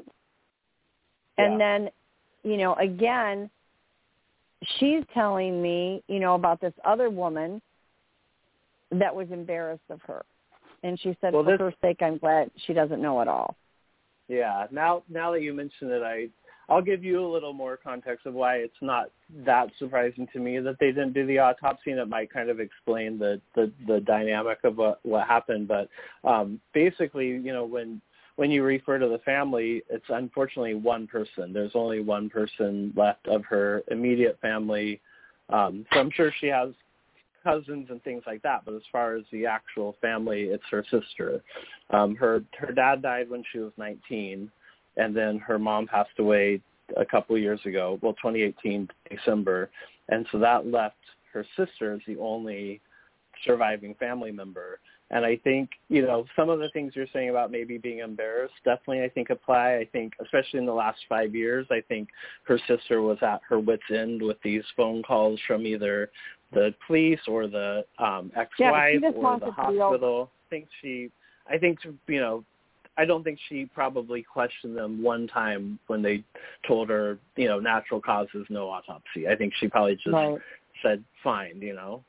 And Yeah. then, you know, again, she's telling me, you know, about this other woman that was embarrassed of her. And she said, Well, for this- her sake, I'm glad she doesn't know at all. Yeah. Now, now that you mention it, I I'll give you a little more context of why it's not that surprising to me that they didn't do the autopsy, and it might kind of explain the the, the dynamic of what what happened. But um, basically, you know, when when you refer to the family, it's unfortunately one person. There's only one person left of her immediate family. Um, so I'm sure she has cousins and things like that, but as far as the actual family, it's her sister. Um, her her dad died when she was nineteen, and then her mom passed away a couple of years ago, well, twenty eighteen, December, and so that left her sister as the only surviving family member. And I think, you know, some of the things you're saying about maybe being embarrassed definitely, I think, apply. I think, especially in the last five years, I think her sister was at her wit's end with these phone calls from either the police or the um, ex-wife yeah, or the hospital. I think she, I think, you know, I don't think she probably questioned them one time when they told her, you know, natural causes, no autopsy. I think she probably just right. said, fine, you know.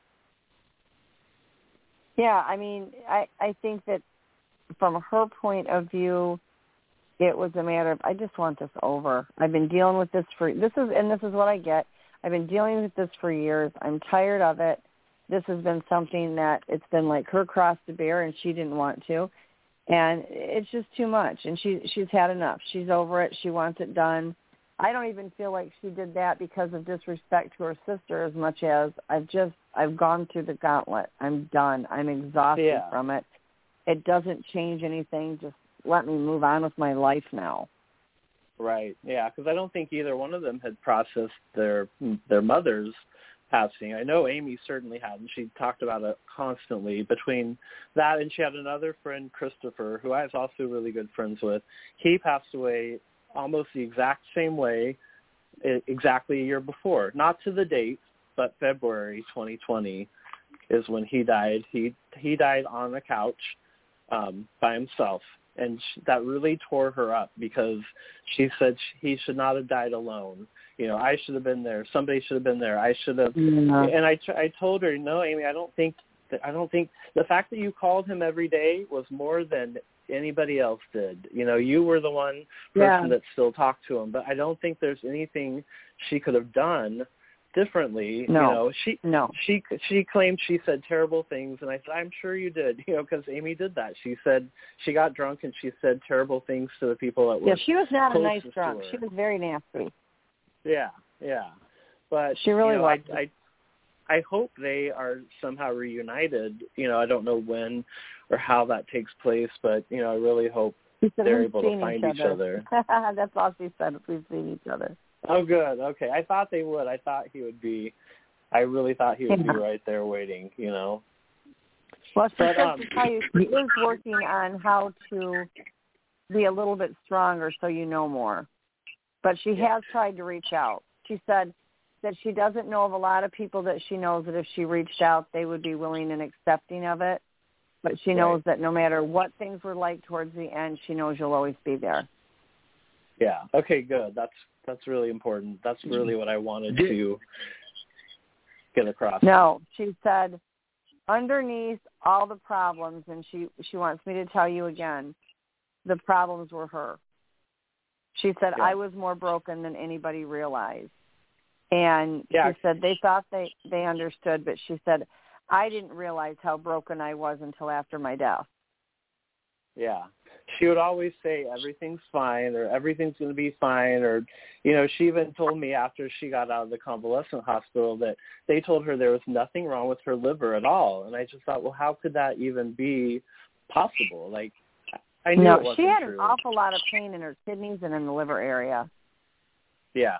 Yeah, I mean, I, I think that from her point of view, it was a matter of, I just want this over. I've been dealing with this for, this is, and this is what I get. I've been dealing with this for years. I'm tired of it. This has been something that it's been like her cross to bear, and she didn't want to. And it's just too much, and she she's had enough. She's over it. She wants it done. I don't even feel like she did that because of disrespect to her sister as much as I've just, I've gone through the gauntlet. I'm done. I'm exhausted yeah. from it. It doesn't change anything. Just let me move on with my life now. Right. Yeah, because I don't think either one of them had processed their their mother's passing. I know Amy certainly had, and she talked about it constantly. Between that and she had another friend, Christopher, who I was also really good friends with. He passed away almost the exact same way, exactly a year before. Not to the date, but February twenty twenty is when he died. He he died on a couch um, by himself, and sh- that really tore her up because she said sh- he should not have died alone. You know, I should have been there. Somebody should have been there. I should have. Yeah. And I, t- I told her, no, Amy, I don't think that. I don't think the fact that you called him every day was more than anybody else did. You know, you were the one person Yeah. that still talked to him. But I don't think there's anything she could have done differently. No. You know, she No. she she claimed she said terrible things, and I said, I'm sure you did. You know, because Amy did that. She said she got drunk and she said terrible things to the people that were. Yeah, she was not a nice closest drunk. to her. She was very nasty. Yeah, yeah. But She really you know, was. I, I I hope they are somehow reunited. You know, I don't know when or how that takes place, but you know, I really hope She said, they're "We've able to seen find each each other." other. That's all she said. We've seen each other. Oh, good. Okay, I thought they would. I thought he would be. I really thought he would Yeah. be right there waiting. You know. Well, she But, said um, to tell you she is working on how to be a little bit stronger so you know more. But she Yeah. has tried to reach out. She said that she doesn't know of a lot of people that she knows that if she reached out, they would be willing and accepting of it. But she knows Right. that no matter what things were like towards the end, she knows you'll always be there. Yeah. Okay. Good. That's that's really important. That's really what I wanted to get across. No, she said underneath all the problems, and she she wants me to tell you again, the problems were her. She said, Yeah. I was more broken than anybody realized. And Yeah. she said they thought they, they understood, but she said, I didn't realize how broken I was until after my death. Yeah. She would always say everything's fine or everything's going to be fine. Or, you know, she even told me after she got out of the convalescent hospital that they told her there was nothing wrong with her liver at all. And I just thought, well, how could that even be possible? Like, I knew no, it wasn't she had true. an awful lot of pain in her kidneys and in the liver area. Yeah.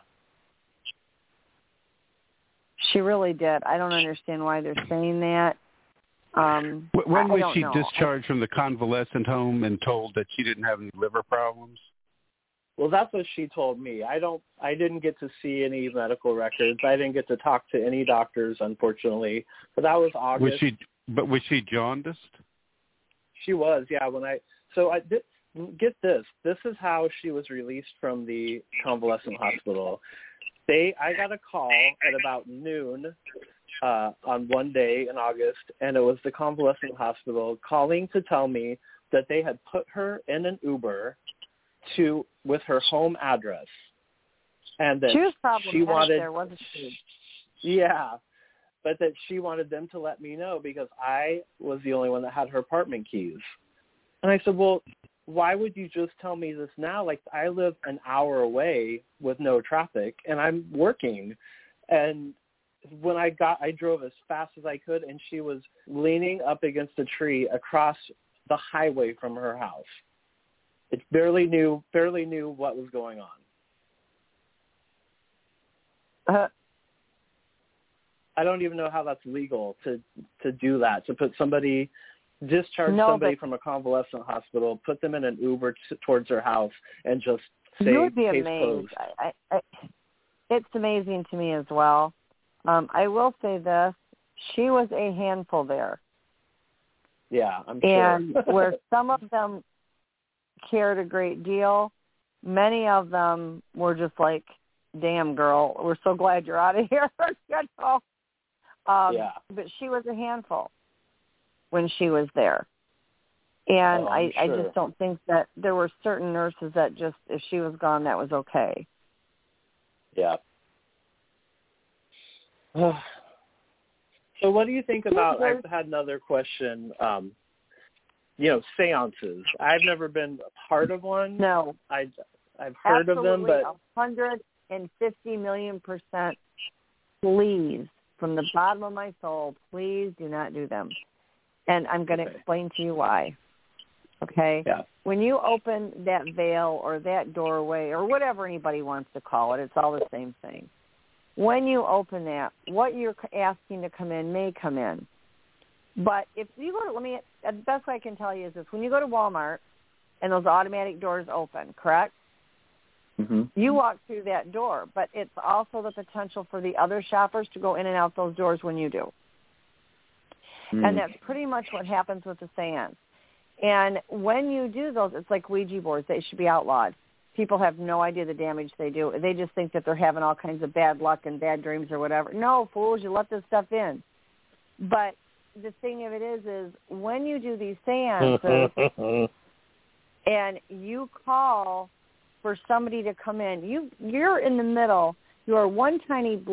She really did. I don't understand why they're saying that. Um, When I was don't she know. discharged from the convalescent home and told that she didn't have any liver problems? Well, that's what she told me. I don't. I didn't get to see any medical records. I didn't get to talk to any doctors, unfortunately. But that was August. Was she? But was she jaundiced? She was, yeah. When I so I did, get this. This is how she was released from the convalescent hospital. They, I got a call at about noon uh, on one day in August, and it was the convalescent hospital calling to tell me that they had put her in an Uber to with her home address, and that She was problematic she wanted, there, wasn't she? yeah, but that she wanted them to let me know because I was the only one that had her apartment keys. And I said, well, why would you just tell me this now? Like, I live an hour away with no traffic, and I'm working. And when I got, I drove as fast as I could, and she was leaning up against a tree across the highway from her house. It barely knew, barely knew what was going on. Uh, I don't even know how that's legal to to do that, to put somebody, discharge No, somebody but- from a convalescent hospital, put them in an Uber t- towards their house, and just say, you would be case amazed. closed. I, I, I, it's amazing to me as well. Um, I will say this. She was a handful there. Yeah, I'm And sure. where some of them cared a great deal, many of them were just like, damn, girl, we're so glad you're out of here. you know? um, Yeah. But she was a handful when she was there. And Oh, I, I'm I sure. just don't think that there were certain nurses that just, if she was gone, that was okay. Yeah. So what do you think about, I've had another question, um, you know, seances. I've never been a part of one. No. I, I've heard Absolutely, of them, but... one hundred fifty million percent, please, from the bottom of my soul, please do not do them. And I'm going to Okay. explain to you why. Okay? Yeah. When you open that veil or that doorway or whatever anybody wants to call it, it's all the same thing. When you open that, what you're asking to come in may come in. But if you go to, let me, the best way I can tell you is this. When you go to Walmart and those automatic doors open, correct? Mm-hmm. You walk through that door, but it's also the potential for the other shoppers to go in and out those doors when you do. Mm. And that's pretty much what happens with the seance. And when you do those, it's like Ouija boards. They should be outlawed. People have no idea the damage they do. They just think that they're having all kinds of bad luck and bad dreams or whatever. No, fools, you let this stuff in. But the thing of it is, is when you do these seances and you call for somebody to come in, you, you're in the middle. You are one tiny blip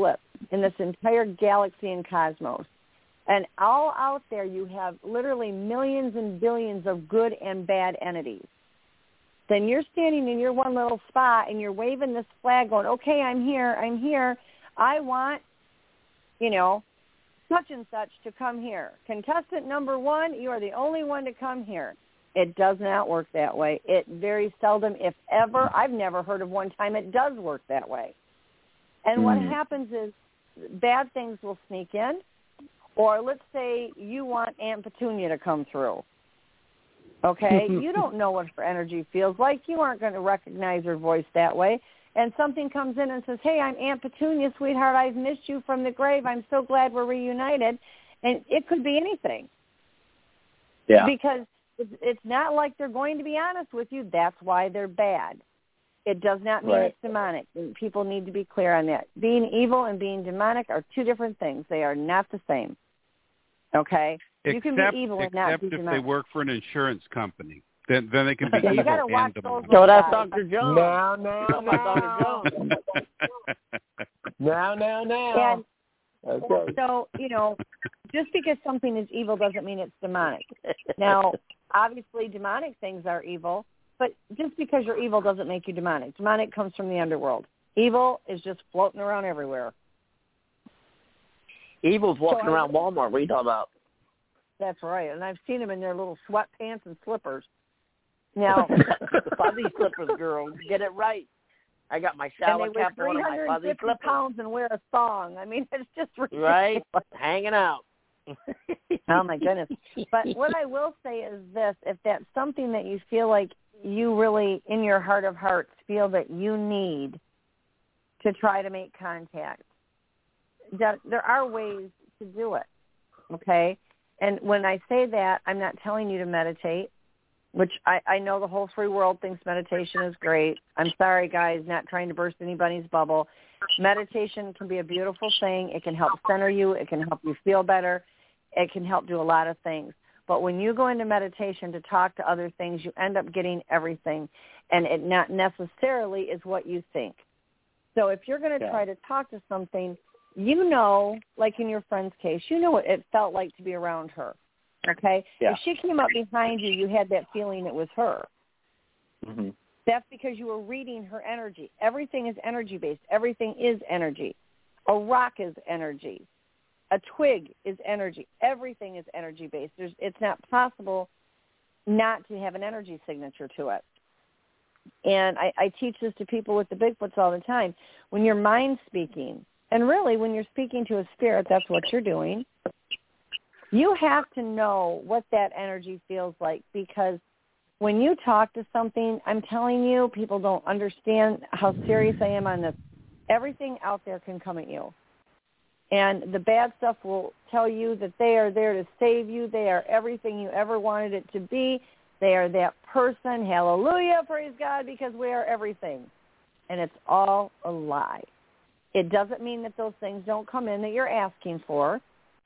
in this entire galaxy and cosmos. And all out there you have literally millions and billions of good and bad entities. Then you're standing in your one little spot and you're waving this flag going, okay, I'm here, I'm here. I want, you know, such and such to come here. Contestant number one, you are the only one to come here. It does not work that way. It very seldom, if ever, I've never heard of one time it does work that way. And what mm. happens is bad things will sneak in. Or let's say you want Aunt Petunia to come through. Okay? You don't know what her energy feels like. You aren't going to recognize her voice that way. And something comes in and says, hey, I'm Aunt Petunia, sweetheart. I've missed you from the grave. I'm so glad we're reunited. And it could be anything. Yeah. Because it's not like they're going to be honest with you. That's why they're bad. It does not mean right. it's demonic. People need to be clear on that. Being evil and being demonic are two different things. They are not the same. Okay? Except, you can be evil and not be except if demonic. they work for an insurance company. Then, then they can be yeah, evil you gotta watch and those demonic. So that's Doctor Jones. Now, now, now. now. now, now, now. And okay. so, you know, just because something is evil doesn't mean it's demonic. Now, obviously demonic things are evil, but just because you're evil doesn't make you demonic. Demonic comes from the underworld. Evil is just floating around everywhere. Evil's walking so around Walmart. What are you talking about? That's right. And I've seen them in their little sweatpants and slippers. Now, fuzzy slippers, girl. Get it right. I got my shower cap on and my fuzzy slippers. Pounds and wear a thong. I mean, it's just ridiculous. Right? Hanging out. Oh, my goodness. But what I will say is this. If that's something that you feel like you really, in your heart of hearts, feel that you need to try to make contact, that there are ways to do it, okay? And when I say that, I'm not telling you to meditate, which I, I know the whole free world thinks meditation is great. I'm sorry, guys, not trying to burst anybody's bubble. Meditation can be a beautiful thing. It can help center you. It can help you feel better. It can help do a lot of things. But when you go into meditation to talk to other things, you end up getting everything, and it not necessarily is what you think. So if you're going to yeah. try to talk to something, you know, like in your friend's case, you know what it felt like to be around her, okay? Yeah. If she came up behind you, you had that feeling it was her. Mm-hmm. That's because you were reading her energy. Everything is energy-based. Everything is energy. A rock is energy. A twig is energy. Everything is energy-based. There's, it's not possible not to have an energy signature to it. And I, I teach this to people with the Bigfoots all the time. When your mind's speaking, and really when you're speaking to a spirit, that's what you're doing, you have to know what that energy feels like, because when you talk to something, I'm telling you, people don't understand how serious I am on this. Everything out there can come at you. And the bad stuff will tell you that they are there to save you. They are everything you ever wanted it to be. They are that person. Hallelujah, praise God, because we are everything. And it's all a lie. It doesn't mean that those things don't come in that you're asking for,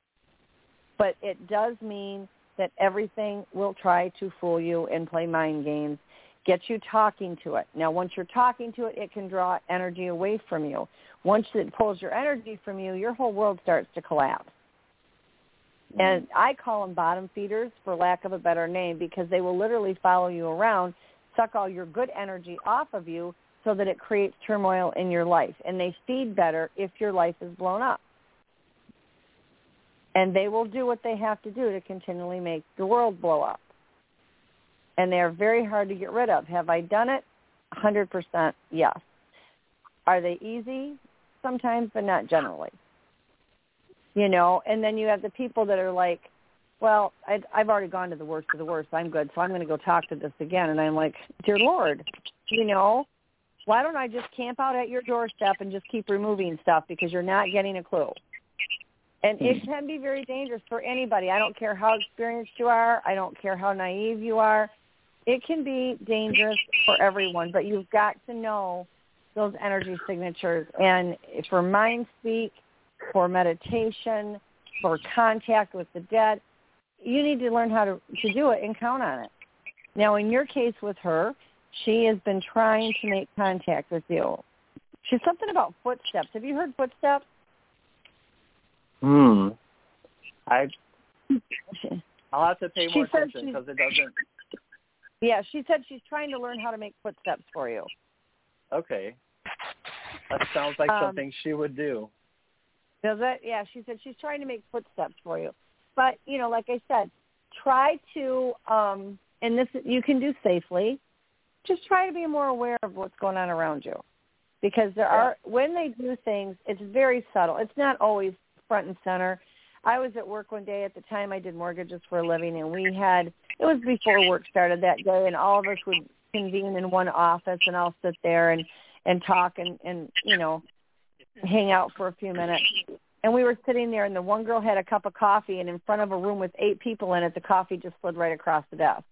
but it does mean that everything will try to fool you and play mind games, get you talking to it. Now, once you're talking to it, it can draw energy away from you. Once it pulls your energy from you, your whole world starts to collapse. Mm-hmm. And I call them bottom feeders, for lack of a better name, because they will literally follow you around, suck all your good energy off of you so that it creates turmoil in your life. And they feed better if your life is blown up. And they will do what they have to do to continually make the world blow up. And they are very hard to get rid of. Have I done it? one hundred percent yes. Are they easy? Sometimes, but not generally. You know, and then you have the people that are like, well, I've, I've already gone to the worst of the worst. I'm good, so I'm going to go talk to this again. And I'm like, dear Lord, you know, why don't I just camp out at your doorstep and just keep removing stuff because you're not getting a clue? And it can be very dangerous for anybody. I don't care how experienced you are. I don't care how naive you are. It can be dangerous for everyone, but you've got to know those energy signatures. And for mind speak, for meditation, for contact with the dead, you need to learn how to, to do it and count on it. Now, in your case with her, she has been trying to make contact with you. She's something about footsteps. Have you heard footsteps? Hmm. I. I'll have to pay more attention because it doesn't. Yeah, she said she's trying to learn how to make footsteps for you. Okay. That sounds like um, something she would do. Does it? Yeah, she said she's trying to make footsteps for you. But, you know, like I said, try to, um, and this you can do safely, just try to be more aware of what's going on around you. Because there are, when they do things, it's very subtle. It's not always front and center. I was at work one day. At the time, I did mortgages for a living, and we had, it was before work started that day, and all of us would convene in one office, and I'll sit there and, and talk and, and, you know, hang out for a few minutes. And we were sitting there, and the one girl had a cup of coffee, and in front of a room with eight people in it, the coffee just slid right across the desk.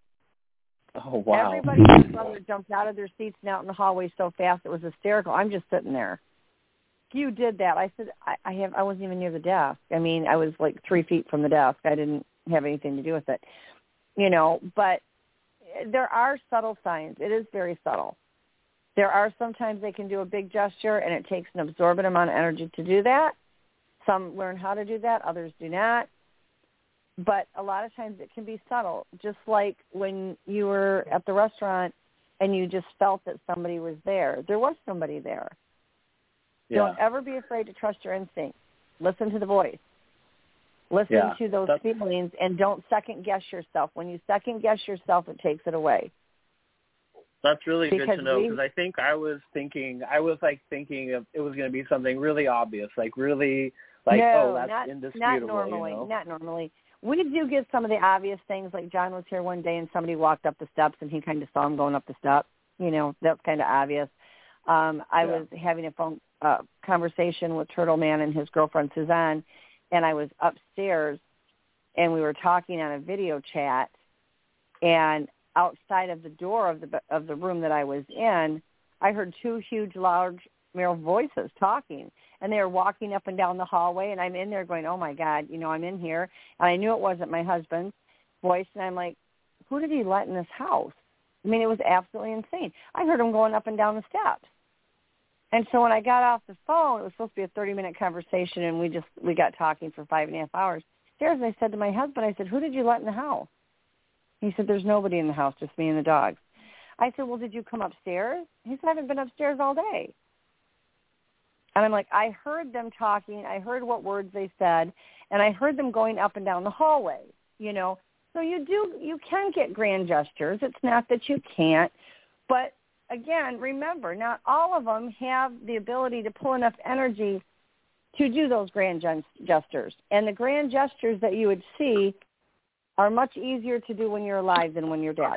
Oh, wow. Everybody and their brother jumped out of their seats and out in the hallway so fast it was hysterical. I'm just sitting there. You did that. I said, I, I have. I wasn't even near the desk. I mean, I was like three feet from the desk. I didn't have anything to do with it, you know. But there are subtle signs. It is very subtle. There are sometimes they can do a big gesture, and it takes an absorbent amount of energy to do that. Some learn how to do that. Others do not. But a lot of times it can be subtle, just like when you were at the restaurant and you just felt that somebody was there. There was somebody there. Yeah. Don't ever be afraid to trust your instinct. Listen to the voice. Listen yeah, to those that's... feelings, and don't second-guess yourself. When you second-guess yourself, it takes it away. That's really because good to know, because we... I think I was thinking, I was like thinking of it was going to be something really obvious, like really, like, no, oh, that's not, indisputable. not normally, you know? not normally. We do get some of the obvious things, like John was here one day and somebody walked up the steps and he kind of saw him going up the steps. You know, that's kind of obvious. Um, I yeah. was having a phone uh, conversation with Turtle Man and his girlfriend Suzanne, and I was upstairs and we were talking on a video chat, and outside of the door of the of the room that I was in, I heard two huge, large male voices talking. And they were walking up and down the hallway, and I'm in there going, oh, my God, you know, I'm in here. And I knew it wasn't my husband's voice, and I'm like, who did he let in this house? I mean, it was absolutely insane. I heard him going up and down the steps. And so when I got off the phone, it was supposed to be a thirty-minute conversation, and we just we got talking for five and a half hours. There's, I said to my husband, I said, who did you let in the house? He said, there's nobody in the house, just me and the dogs. I said, well, did you come upstairs? He said, I haven't been upstairs all day. And I'm like, I heard them talking. I heard what words they said, and I heard them going up and down the hallway, you know. So you do, you can get grand gestures. It's not that you can't. But, again, remember, not all of them have the ability to pull enough energy to do those grand gestures. And the grand gestures that you would see are much easier to do when you're alive than when you're dead.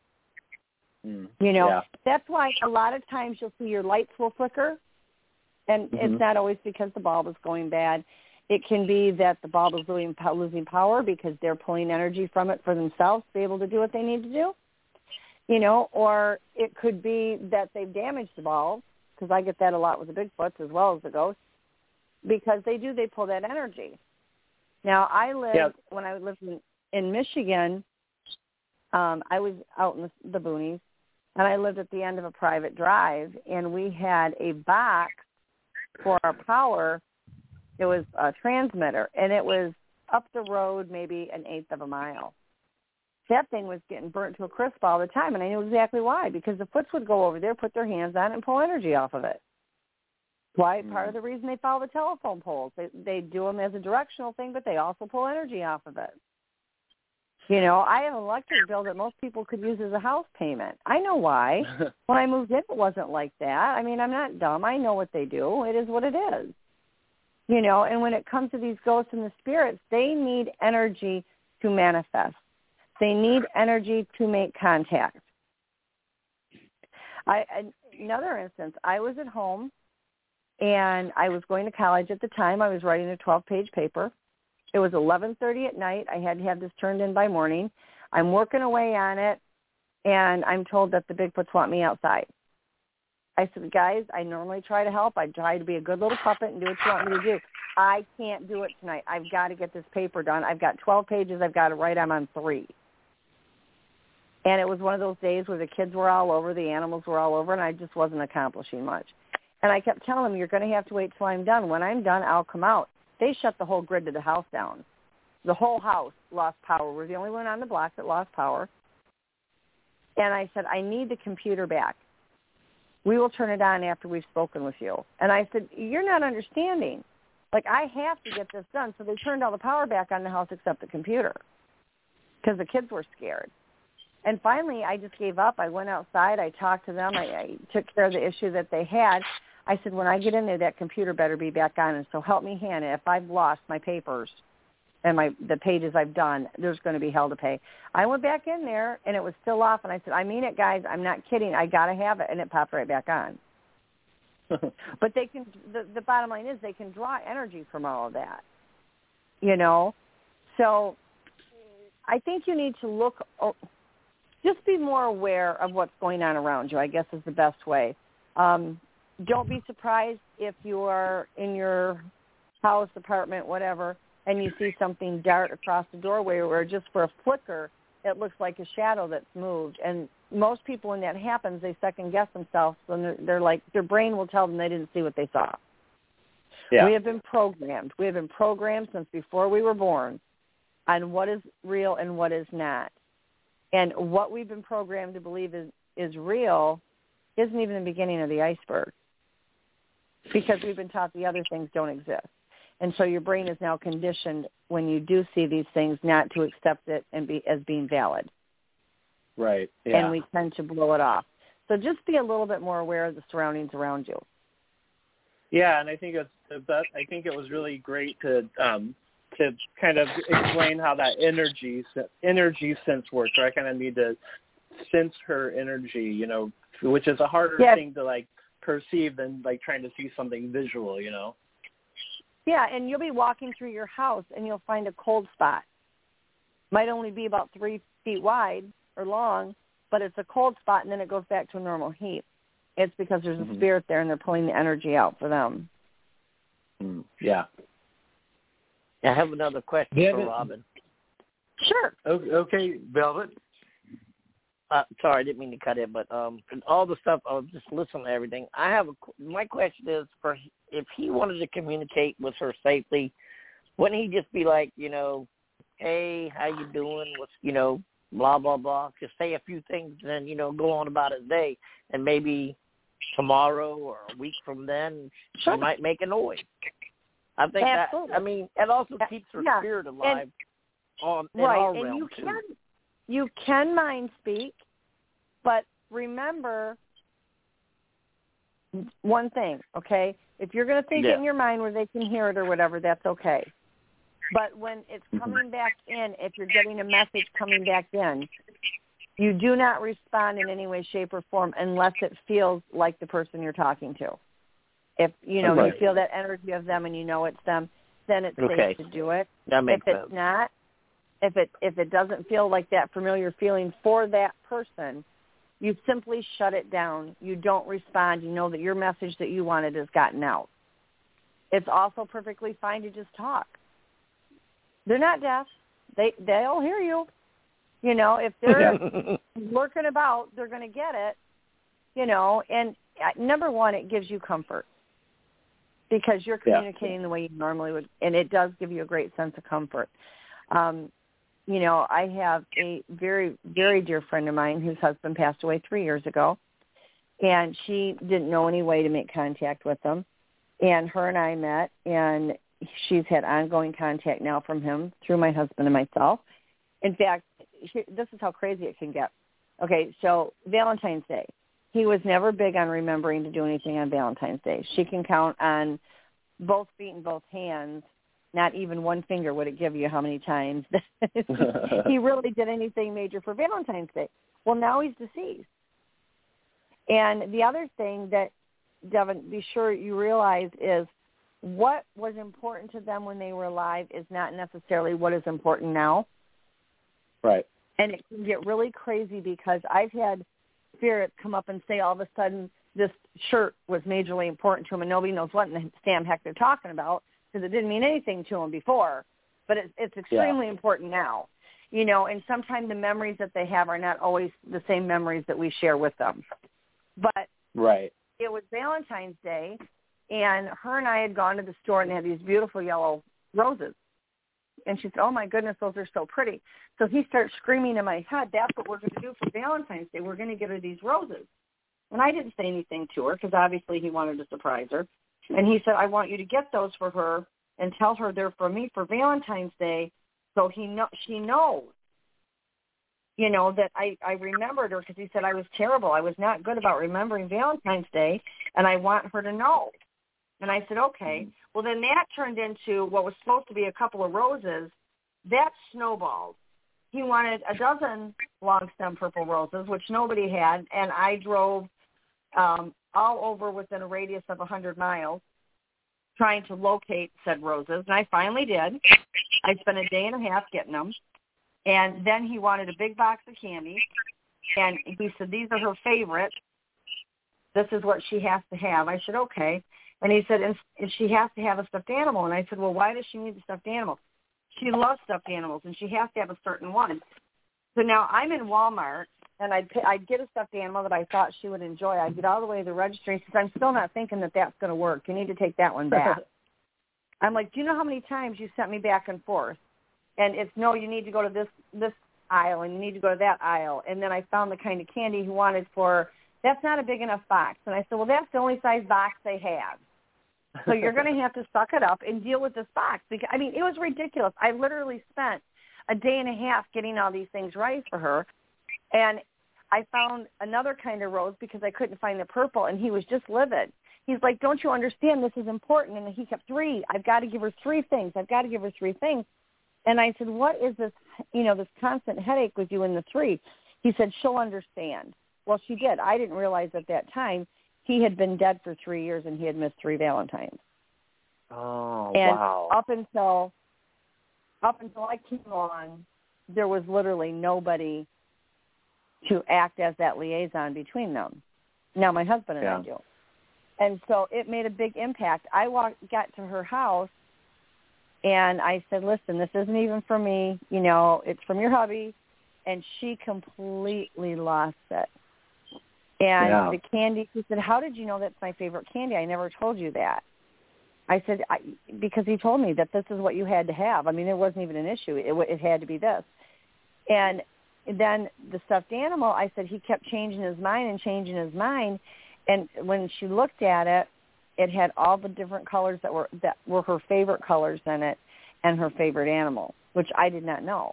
Mm, you know, yeah. That's why a lot of times you'll see your lights will flicker. And mm-hmm. it's not always because the bulb is going bad. It can be that the bulb is losing, losing power because they're pulling energy from it for themselves to be able to do what they need to do. You know, or it could be that they've damaged the bulb, because I get that a lot with the Bigfoots as well as the ghosts, because they do, they pull that energy. Now, I lived, yep. when I lived in, in Michigan, um, I was out in the, the boonies, and I lived at the end of a private drive, and we had a box for our power. It was a transmitter, and it was up the road maybe an eighth of a mile. That thing was getting burnt to a crisp all the time, and I knew exactly why, because the Foots would go over there, put their hands on it, and pull energy off of it. Why? Mm. Part of the reason they follow the telephone poles. They, they do them as a directional thing, but they also pull energy off of it. You know, I have an electric bill that most people could use as a house payment. I know why. When I moved in, it wasn't like that. I mean, I'm not dumb. I know what they do. It is what it is. You know, and when it comes to these ghosts and the spirits, they need energy to manifest. They need energy to make contact. I, another instance, I was at home, and I was going to college at the time. I was writing a twelve-page paper. It was eleven thirty at night. I had to have this turned in by morning. I'm working away on it, and I'm told that the Bigfoots want me outside. I said, guys, I normally try to help. I try to be a good little puppet and do what you want me to do. I can't do it tonight. I've got to get this paper done. I've got twelve pages I've got to write. I'm on three. And it was one of those days where the kids were all over, the animals were all over, and I just wasn't accomplishing much. And I kept telling them, you're going to have to wait till I'm done. When I'm done, I'll come out. they shut the whole grid to the house down. The whole house lost power. We're the only one on the block that lost power. And I said, I need the computer back. We will turn it on after we've spoken with you. And I said, you're not understanding. Like, I have to get this done. So they turned all the power back on the house except the computer because the kids were scared. And finally, I just gave up. I went outside. I talked to them. I, I took care of the issue that they had. I said, when I get in there, that computer better be back on. And so help me, Hannah, if I've lost my papers and my the pages I've done, there's going to be hell to pay. I went back in there, and it was still off. And I said, I mean it, guys. I'm not kidding. I got to have it. And it popped right back on. But they can. The, the bottom line is they can draw energy from all of that, you know. So I think you need to look, just be more aware of what's going on around you, I guess is the best way. Um, don't be surprised if you are in your house, apartment, whatever, and you see something dart across the doorway where just for a flicker it looks like a shadow that's moved. And most people, when that happens, they second guess themselves, and they're, they're like, their brain will tell them they didn't see what they saw. Yeah. We have been programmed. We have been programmed since before we were born on what is real and what is not. And what we've been programmed to believe is, is real isn't even the beginning of the iceberg, because we've been taught the other things don't exist. And so your brain is now conditioned when you do see these things not to accept it and be as being valid. Right. Yeah. And we tend to blow it off. So just be a little bit more aware of the surroundings around you. Yeah, and I think it's that. I think it was really great to um, to kind of explain how that energy energy sense works. Or I kind of need to sense her energy, you know, which is a harder yeah. thing to like perceive than like trying to see something visual, you know. Yeah, and you'll be walking through your house and you'll find a cold spot. Might only be about three feet wide or long, but it's a cold spot, and then it goes back to a normal heat. It's because there's a mm-hmm. spirit there, and they're pulling the energy out for them. Mm, yeah. I have another question yeah, for Robin. Sure. Okay, Velvet. Uh, sorry, I didn't mean to cut it, but um, all the stuff, I'll just listen to everything. I have a, my question is, for if he wanted to communicate with her safely, wouldn't he just be like, you know, hey, how you doing? What's, you know, blah, blah, blah. Just say a few things and then, you know, go on about his day. And maybe tomorrow or a week from then, sure. she might make a noise. I think Absolutely. that, I mean, it also keeps her yeah. spirit alive and, on in right. our and realm, you too. Can, you can mind speak, but remember one thing, okay? If you're going to think yeah. it in your mind where they can hear it or whatever, that's okay. But when it's coming back in, if you're getting a message coming back in, you do not respond in any way, shape, or form unless it feels like the person you're talking to. If, you know, right. you feel that energy of them and you know it's them, then it's okay. safe to do it. That makes if sense. it's not, if it if it doesn't feel like that familiar feeling for that person, you simply shut it down. You don't respond. You know that your message that you wanted has gotten out. It's also perfectly fine to just talk. They're not deaf. They they'll hear you. You know, if they're lurking about, they're going to get it. You know, and number one, it gives you comfort because you're communicating yeah. the way you normally would, and it does give you a great sense of comfort. Um, you know, I have a very, very dear friend of mine whose husband passed away three years ago, and she didn't know any way to make contact with him. And her and I met, and she's had ongoing contact now from him through my husband and myself. In fact, this is how crazy it can get. Okay, so Valentine's Day. He was never big on remembering to do anything on Valentine's Day. She can count on both feet and both hands. Not even one finger would it give you how many times he really did anything major for Valentine's Day. Well, now he's deceased. And the other thing that, Devin, be sure you realize is what was important to them when they were alive is not necessarily what is important now. Right. And it can get really crazy because I've had spirits come up and say all of a sudden this shirt was majorly important to them and nobody knows what in the damn heck they're talking about because it didn't mean anything to them before. But it's, it's extremely yeah. important now. You know, and sometimes the memories that they have are not always the same memories that we share with them. But right. it was Valentine's Day, and her and I had gone to the store, and they had these beautiful yellow roses. And she said, oh, my goodness, those are so pretty. So he starts screaming in my head, that's what we're going to do for Valentine's Day. We're going to get her these roses. And I didn't say anything to her because obviously he wanted to surprise her. And he said, I want you to get those for her and tell her they're for me for Valentine's Day so he know, she knows, you know, that I, I remembered her, because he said I was terrible. I was not good about remembering Valentine's Day, and I want her to know. And I said, okay. Well, then that turned into what was supposed to be a couple of roses. That snowballed. He wanted a dozen long-stem purple roses, which nobody had, and I drove um, all over within a radius of one hundred miles trying to locate said roses, and I finally did. I spent a day and a half getting them, and then he wanted a big box of candy, and he said, these are her favorites. This is what she has to have. I said, okay. And he said, and she has to have a stuffed animal. And I said, well, why does she need the stuffed animal? She loves stuffed animals, and she has to have a certain one. So now I'm in Walmart, and I'd, I'd get a stuffed animal that I thought she would enjoy. I'd get all the way to the registry, and says, I'm still not thinking that that's going to work. You need to take that one back. I'm like, do you know how many times you sent me back and forth? And it's, no, you need to go to this this aisle, and you need to go to that aisle. And then I found the kind of candy he wanted for, that's not a big enough box. And I said, well, that's the only size box they have. So you're going to have to suck it up and deal with this box. Because, I mean, it was ridiculous. I literally spent a day and a half getting all these things right for her. And I found another kind of rose because I couldn't find the purple, and he was just livid. He's like, don't you understand? This is important. And he kept, three. I've got to give her three things. I've got to give her three things. And I said, what is this, you know, this constant headache with you in the three? He said, she'll understand. Well, she did. I didn't realize at that time he had been dead for three years and he had missed three Valentines. Oh, and wow. up until up until I came on, there was literally nobody to act as that liaison between them. Now my husband and yeah. I do. And so it made a big impact. I walked, got to her house, and I said, listen, this isn't even for me. You know, it's from your hubby. And she completely lost it. And yeah. the candy, she said, how did you know that's my favorite candy? I never told you that. I said, I, because he told me that this is what you had to have. I mean, it wasn't even an issue. It, it had to be this. And then the stuffed animal, I said, he kept changing his mind and changing his mind. And when she looked at it, it had all the different colors that were that were her favorite colors in it and her favorite animal, which I did not know.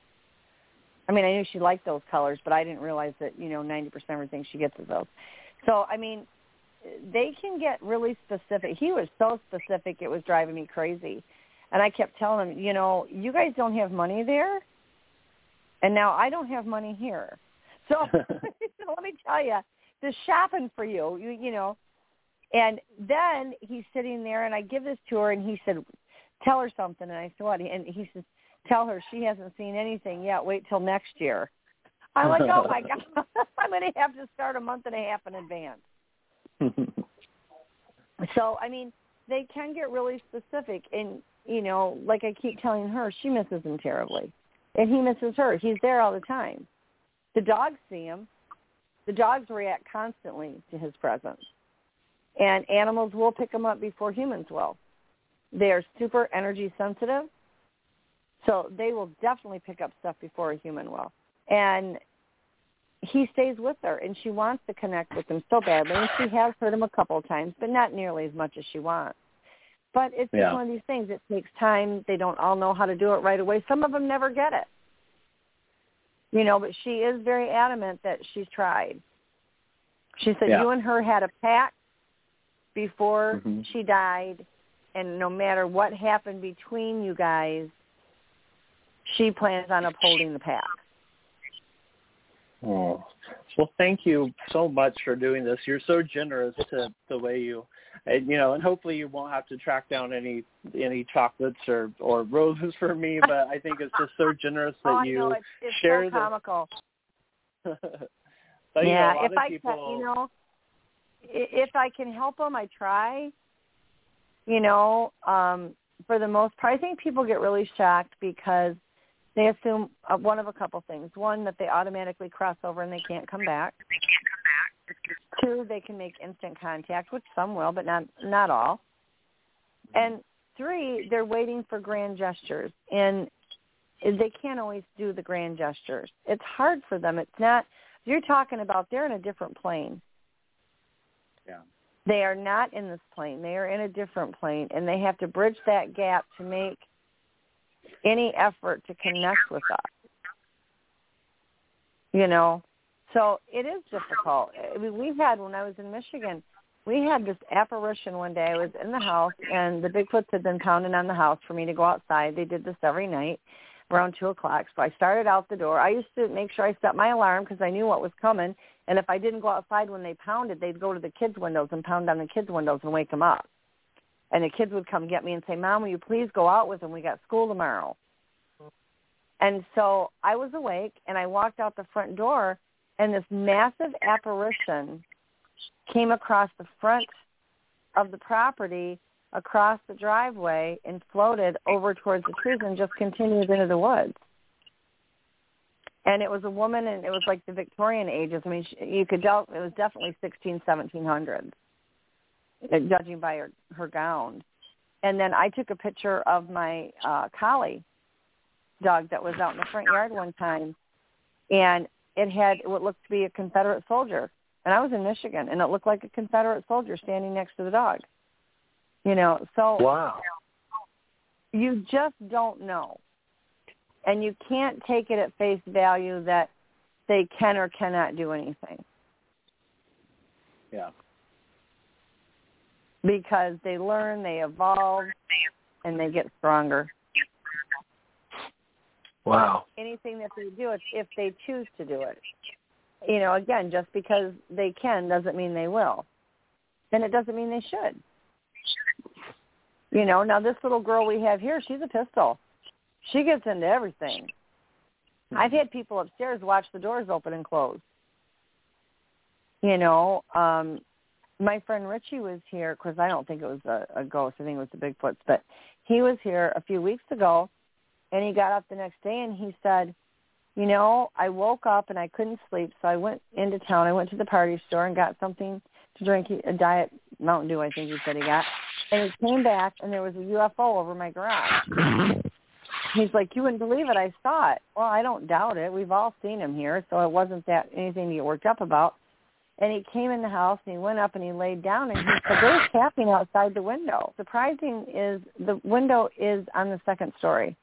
I mean, I knew she liked those colors, but I didn't realize that, you know, ninety percent of everything she gets is those. So, I mean, they can get really specific. He was so specific, it was driving me crazy. And I kept telling him, you know, you guys don't have money there, and now I don't have money here. So, so let me tell you, the shopping for you, you, you know. And then he's sitting there, and I give this to her, and he said, tell her something. And I said, what? And he says, tell her she hasn't seen anything yet. Wait till next year. I'm like, oh, my God. I'm going to have to start a month and a half in advance. So, I mean, they can get really specific. And, you know, like I keep telling her, she misses him terribly. And he misses her. He's there all the time. The dogs see him. The dogs react constantly to his presence. And animals will pick them up before humans will. They are super energy sensitive. So they will definitely pick up stuff before a human will. And he stays with her, and she wants to connect with him so badly. And she has hurt him a couple of times, but not nearly as much as she wants. But it's yeah. just one of these things. It takes time. They don't all know how to do it right away. Some of them never get it. You know, but she is very adamant that she's tried. She said yeah. you and her had a pact before mm-hmm. she died, and no matter what happened between you guys, she plans on upholding the pact. Oh, well, thank you so much for doing this. You're so generous to the way you, and, you know, and hopefully you won't have to track down any any chocolates or, or roses for me. But I think it's just so generous that oh, you I know. It's, it's share so comical. but, yeah, you know, if I people... can, you know, if I can help them, I try. You know, um, for the most part, I think people get really shocked because they assume uh, one of a couple things. One, that they automatically cross over and they can't come back. Two, they can make instant contact, which some will, but not not all. And three, they're waiting for grand gestures, and they can't always do the grand gestures. It's hard for them. It's not, you're talking about they're in a different plane. Yeah. They are not in this plane. They are in a different plane, and they have to bridge that gap to make any effort to connect with us. You know, so it is difficult. I mean, we had, when I was in Michigan, we had this apparition one day. I was in the house, and the Bigfoots had been pounding on the house for me to go outside. They did this every night around two o'clock. So I started out the door. I used to make sure I set my alarm because I knew what was coming. And if I didn't go outside when they pounded, they'd go to the kids' windows and pound on the kids' windows and wake them up. And the kids would come get me and say, Mom, will you please go out with them? We got school tomorrow. And so I was awake, and I walked out the front door, and this massive apparition came across the front of the property, across the driveway, and floated over towards the trees and just continued into the woods. And it was a woman, and it was like the Victorian ages. I mean, she, you could tell it was definitely sixteen, seventeen hundreds, judging by her, her gown. And then I took a picture of my uh, collie dog that was out in the front yard one time, and it had what looked to be a Confederate soldier. And I was in Michigan, and it looked like a Confederate soldier standing next to the dog. You know, so wow. You just don't know. And you can't take it at face value that they can or cannot do anything. Yeah. Because they learn, they evolve, and they get stronger. Wow. Anything that they do, it's if they choose to do it. You know, again, just because they can doesn't mean they will. And it doesn't mean they should. You know, now this little girl we have here, she's a pistol. She gets into everything. I've had people upstairs watch the doors open and close. You know, um, my friend Richie was here, because I don't think it was a, a ghost. I think it was the Bigfoots. But he was here a few weeks ago, and he got up the next day, and he said, you know, I woke up and I couldn't sleep, so I went into town. I went to the party store and got something to drink, a Diet Mountain Dew, I think he said he got. And he came back, and there was a U F O over my garage. He's like, you wouldn't believe it. I saw it. Well, I don't doubt it. We've all seen him here, so it wasn't that anything to get worked up about. And he came in the house, and he went up, and he laid down, and he said, there's tapping outside the window. Surprising is the window is on the second story.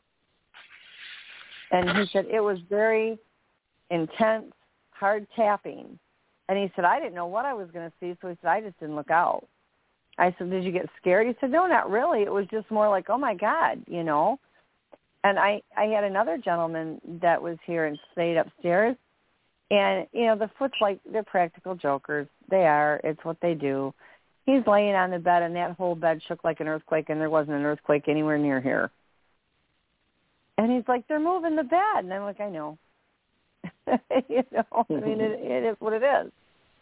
And he said it was very intense, hard tapping. And he said, I didn't know what I was going to see, so he said, I just didn't look out. I said, did you get scared? He said, no, not really. It was just more like, oh, my God, you know. And I, I had another gentleman that was here and stayed upstairs. And, you know, the Foots, like, they're practical jokers. They are. It's what they do. He's laying on the bed, and that whole bed shook like an earthquake, and there wasn't an earthquake anywhere near here. And he's like, they're moving the bed. And I'm like, I know. you know, I mean, it, it is what it is.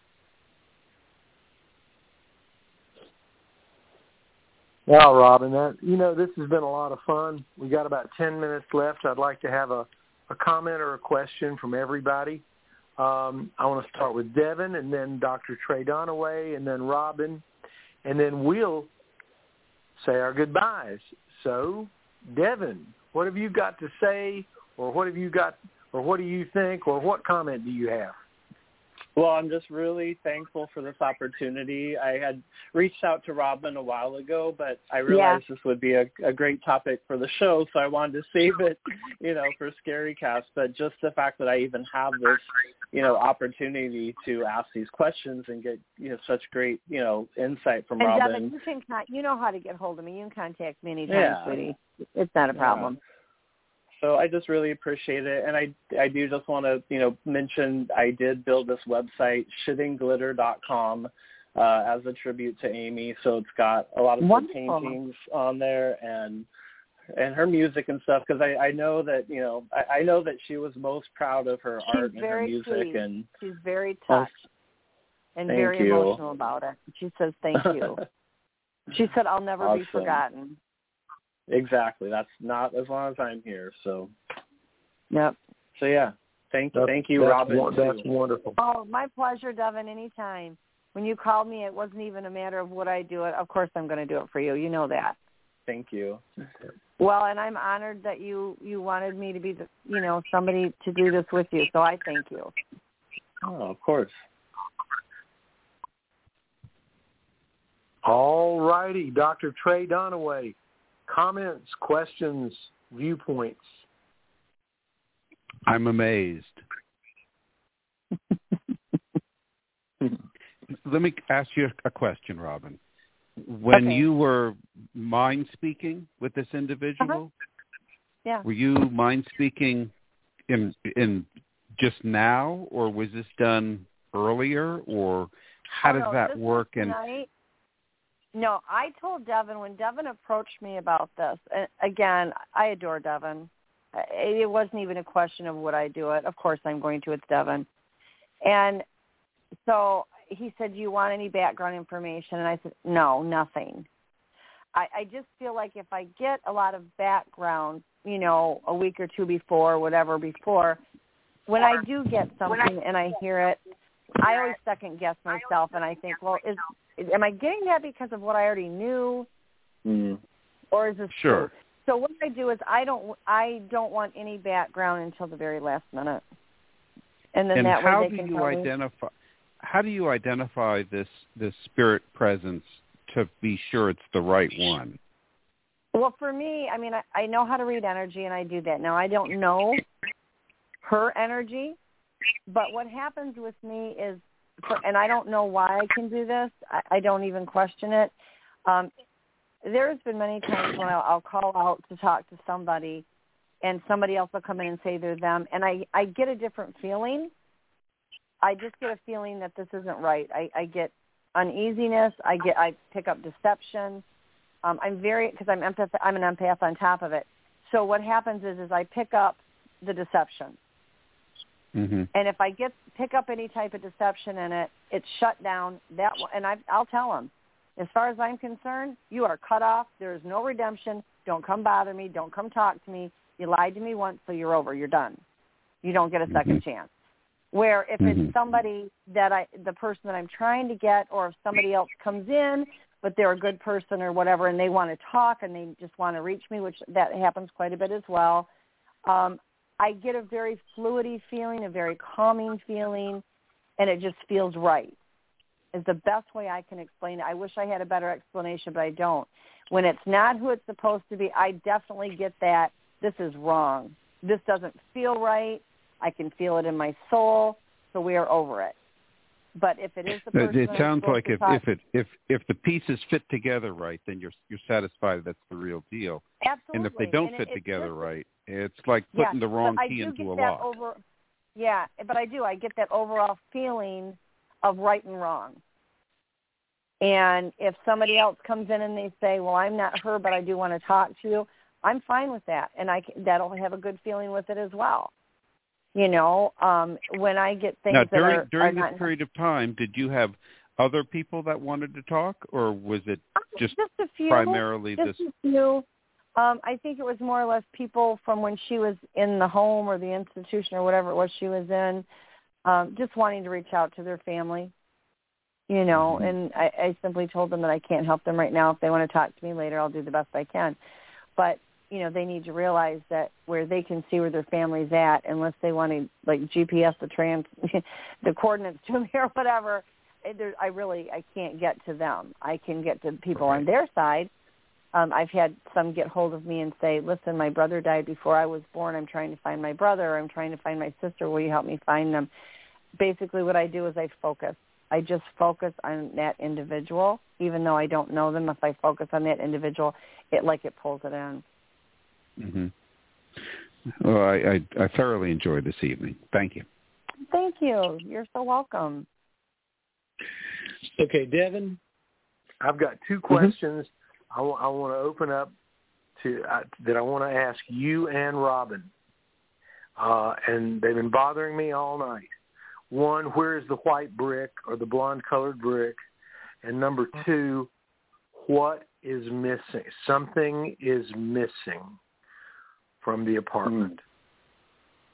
Well, Robin, that, you know, this has been a lot of fun. We got about ten minutes left. I'd like to have a, a comment or a question from everybody. Um, I want to start with Devin, and then Doctor Trey Donaway, and then Robin, and then we'll say our goodbyes. So, Devin, what have you got to say, or what have you got, or what do you think, or what comment do you have? Well, I'm just really thankful for this opportunity. I had reached out to Robin a while ago, but I realized yeah. this would be a, a great topic for the show, so I wanted to save it, you know, for ScaryCast. But just the fact that I even have this, you know, opportunity to ask these questions and get, you know, such great, you know, insight from and Robin. Devin, you can con- you know how to get hold of me. You can contact me anytime, yeah. sweetie. It's not a problem. Yeah. So I just really appreciate it. And I, I do just want to, you know, mention I did build this website, shitting glitter dot com, uh, as a tribute to Amy. So it's got a lot of her paintings on there and and her music and stuff, because I, I know that, you know, I, I know that she was most proud of her She's art and her music. Sweet. And she's very touched oh, and very you. emotional about it. She says, thank you. She said, I'll never awesome. be forgotten. Exactly. That's not as long as I'm here. So, yep. So, yeah. Thank you, That's, thank you, that's, Robin. That's too. wonderful. Oh, my pleasure, Devin, anytime. When you called me, it wasn't even a matter of would I do it. Of course I'm going to do it for you. You know that. Thank you. Well, and I'm honored that you, you wanted me to be, the, you know, somebody to do this with you, so I thank you. Oh, of course. All righty, Doctor Trey Donaway. Comments, questions, viewpoints? I'm amazed. Let me ask you a question, Robin. When Okay. you were mind speaking with this individual, Uh-huh. Yeah. were you mind speaking in in just now, or was this done earlier, or how Oh, does no, that this was work? And tonight. No, I told Devin when Devin approached me about this. And again, I adore Devin. It wasn't even a question of would I do it. Of course I'm going to. It's Devin. And so he said, do you want any background information? And I said, no, nothing. I, I just feel like if I get a lot of background, you know, a week or two before, whatever before, when I do get something and I hear it, I always second guess myself and I think, well, is am I getting that because of what I already knew, Mm. or is this Sure. true? So what I do is I don't I don't want any background until the very last minute, and then and that how way do they can you tell me. identify? How do you identify this this spirit presence to be sure it's the right one? Well, for me, I mean, I, I know how to read energy, and I do that. Now, I don't know her energy, but what happens with me is, for, and I don't know why I can do this. I, I don't even question it. Um, there's been many times when I'll, I'll call out to talk to somebody, and somebody else will come in and say they're them, and I, I get a different feeling. I just get a feeling that this isn't right. I, I get uneasiness. I get I pick up deception. Um, I'm very because I'm empath. I'm an empath on top of it. So what happens is is I pick up the deception, Mm-hmm. and if I get pick up any type of deception in it, it's shut down. That and I I'll tell them, as far as I'm concerned, you are cut off. There is no redemption. Don't come bother me. Don't come talk to me. You lied to me once, so you're over. You're done. You don't get a second Mm-hmm. chance. Where if Mm-hmm. it's somebody that I, the person that I'm trying to get, or if somebody else comes in, but they're a good person or whatever, and they want to talk and they just want to reach me, which that happens quite a bit as well, um, I get a very fluidy feeling, a very calming feeling, and it just feels right. Is the best way I can explain it. I wish I had a better explanation, but I don't. When it's not who it's supposed to be, I definitely get that this is wrong. This doesn't feel right. I can feel it in my soul, so we are over it. But if it is the person, It that I'm sounds supposed like to if, talk, if it if if the pieces fit together right, then you're you're satisfied that's the real deal. absolutely. And if they don't And fit it, together it's, right, it's like yeah, putting the wrong but I key do into get a that lock. over. Yeah, but I do. I get that overall feeling of right and wrong. And if somebody else comes in and they say, "Well, I'm not her, but I do want to talk to you," I'm fine with that, and I can, that'll have a good feeling with it as well. You know, um, when I get things Now, that during are during are this not, period of time, did you have other people that wanted to talk, or was it just, just a few, primarily just this? a few. Um, I think it was more or less people from when she was in the home or the institution or whatever it was she was in, um, just wanting to reach out to their family. You know, Mhm. and I, I simply told them that I can't help them right now. If they want to talk to me later, I'll do the best I can. But you know, they need to realize that where they can see where their family's at, unless they want to like G P S the trans, the coordinates to me or whatever. There, I really I can't get to them. I can get to people Right. on their side. Um, I've had some get hold of me and say, "Listen, my brother died before I was born. I'm trying to find my brother. I'm trying to find my sister. Will you help me find them?" Basically, what I do is I focus. I just focus on that individual, even though I don't know them. If I focus on that individual, it like it pulls it in. Mm-hmm. Well, I, I I thoroughly enjoyed this evening. Thank you. Thank you. You're so welcome. Okay, Devin, I've got two questions I, w- I want to open up to uh, that I want to ask you and Robin, uh, and they've been bothering me all night. One, where is the white brick or the blonde-colored brick? And number two, what is missing? Something is missing from the apartment.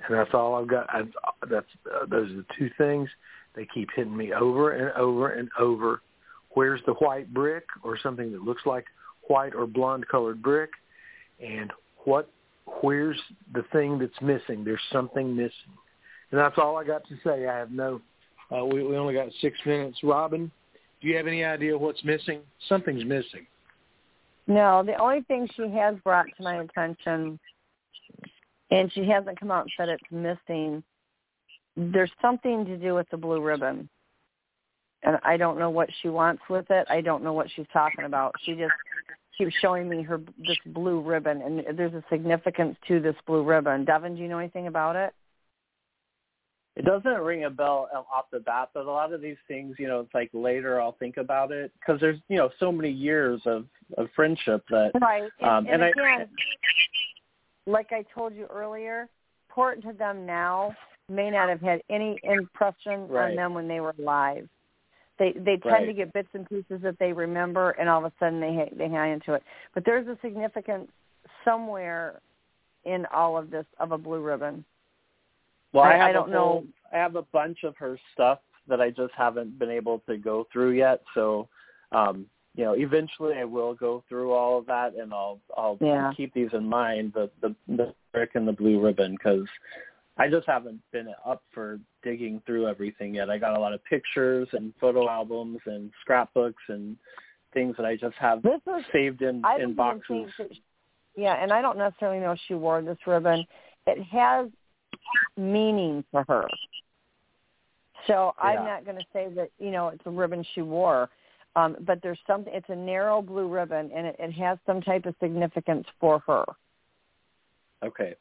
And that's all I've got. I, that's uh, those are the two things. They keep hitting me over and over and over. Where's the white brick or something that looks like white or blonde-colored brick? And what? Where's the thing that's missing? There's something missing. And that's all I got to say. I have no uh, – we, we only got six minutes. Robin, do you have any idea what's missing? Something's missing. No, the only thing she has brought to my attention, and she hasn't come out and said it's missing, there's something to do with the blue ribbon. And I don't know what she wants with it. I don't know what she's talking about. She just keeps showing me her this blue ribbon, and there's a significance to this blue ribbon. Devin, do you know anything about it? It doesn't ring a bell off the bat, but a lot of these things, you know, it's like later I'll think about it because there's, you know, so many years of, of friendship that. Right. And, um, and, and again, I, like I told you earlier, important to them now may not have had any impression right. on them when they were alive. They they tend right. to get bits and pieces that they remember, and all of a sudden they they hang into it. But there's a significance somewhere in all of this of a blue ribbon. Well, I, I, have I don't a whole, know. I have a bunch of her stuff that I just haven't been able to go through yet. So, um, you know, eventually I will go through all of that, and I'll I'll yeah. keep these in mind, the the, the brick and the blue ribbon, because I just haven't been up for digging through everything yet. I got a lot of pictures and photo albums and scrapbooks and things that I just have this is, saved in, I in boxes. That she, yeah, and I don't necessarily know if she wore this ribbon. It has meaning for her. So Yeah. I'm not going to say that, you know, it's a ribbon she wore. Um, but there's something, it's a narrow blue ribbon, and it, it has some type of significance for her. Okay.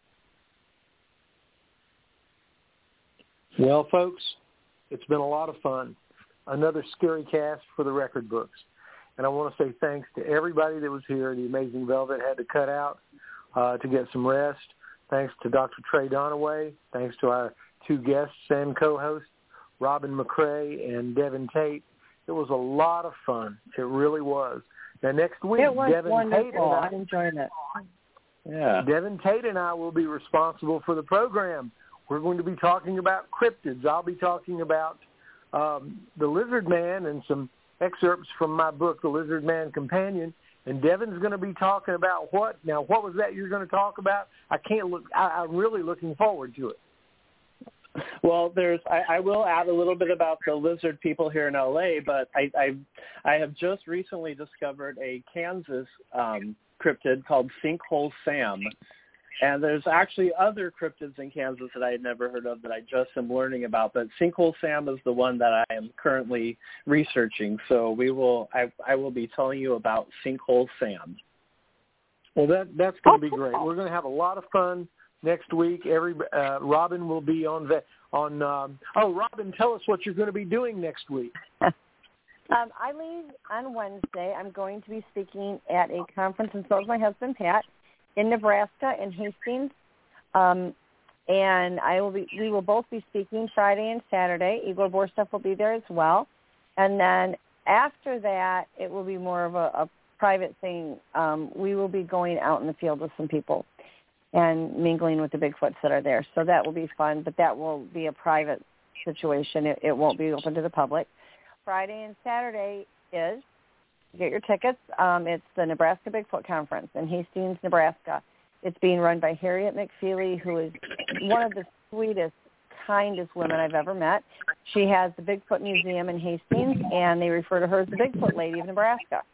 Well, folks, it's been a lot of fun. Another Scary Cast for the record books. And I want to say thanks to everybody that was here. The Amazing Velvet had to cut out uh, to get some rest. Thanks to Doctor Trey Donaway. Thanks to our two guests and co-hosts, Robin McCrae and Devin Tate. It was a lot of fun. It really was. Now, next week, it was Devin wonderful. Tate and I, I enjoyed it. Yeah. Devin Tate and I will be responsible for the program. We're going to be talking about cryptids. I'll be talking about um, the Lizard Man and some excerpts from my book, The Lizard Man Companion. And Devin's going to be talking about what? Now, what was that you're going to talk about? I can't look. I, I'm really looking forward to it. Well, there's. I, I will add a little bit about the lizard people here in L A, but I I, I have just recently discovered a Kansas um, cryptid called Sinkhole Sam. And there's actually other cryptids in Kansas that I had never heard of that I just am learning about. But Sinkhole Sam is the one that I am currently researching. So we will, I, I will be telling you about Sinkhole Sam. Well, that that's going to be great. We're going to have a lot of fun next week. Every uh, Robin will be on the on. Um, oh, Robin, tell us what you're going to be doing next week. Um, I leave on Wednesday. I'm going to be speaking at a conference, and so is my husband, Pat, in Nebraska, in Hastings, um, and I will be. We will both be speaking Friday and Saturday. Igor Borsteff will be there as well, and then after that, it will be more of a, a private thing. Um, we will be going out in the field with some people and mingling with the Bigfoots that are there. So that will be fun, but that will be a private situation. It, it won't be open to the public. Friday and Saturday is. Get your tickets. Um, it's the Nebraska Bigfoot Conference in Hastings, Nebraska. It's being run by Harriet McFeely, who is one of the sweetest, kindest women I've ever met. She has the Bigfoot Museum in Hastings, and they refer to her as the Bigfoot Lady of Nebraska.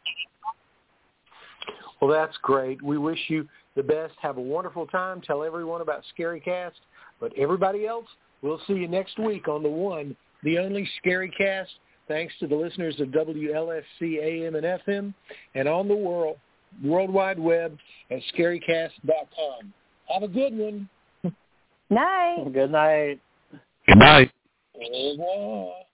Well, that's great. We wish you the best. Have a wonderful time. Tell everyone about Scary Cast. But everybody else, we'll see you next week on the one, the only Scary Cast. Thanks to the listeners of W L S C A M and F M and on the world, World Wide Web at scary cast dot com. Have a good one. Night. Good night. Good night. Au revoir.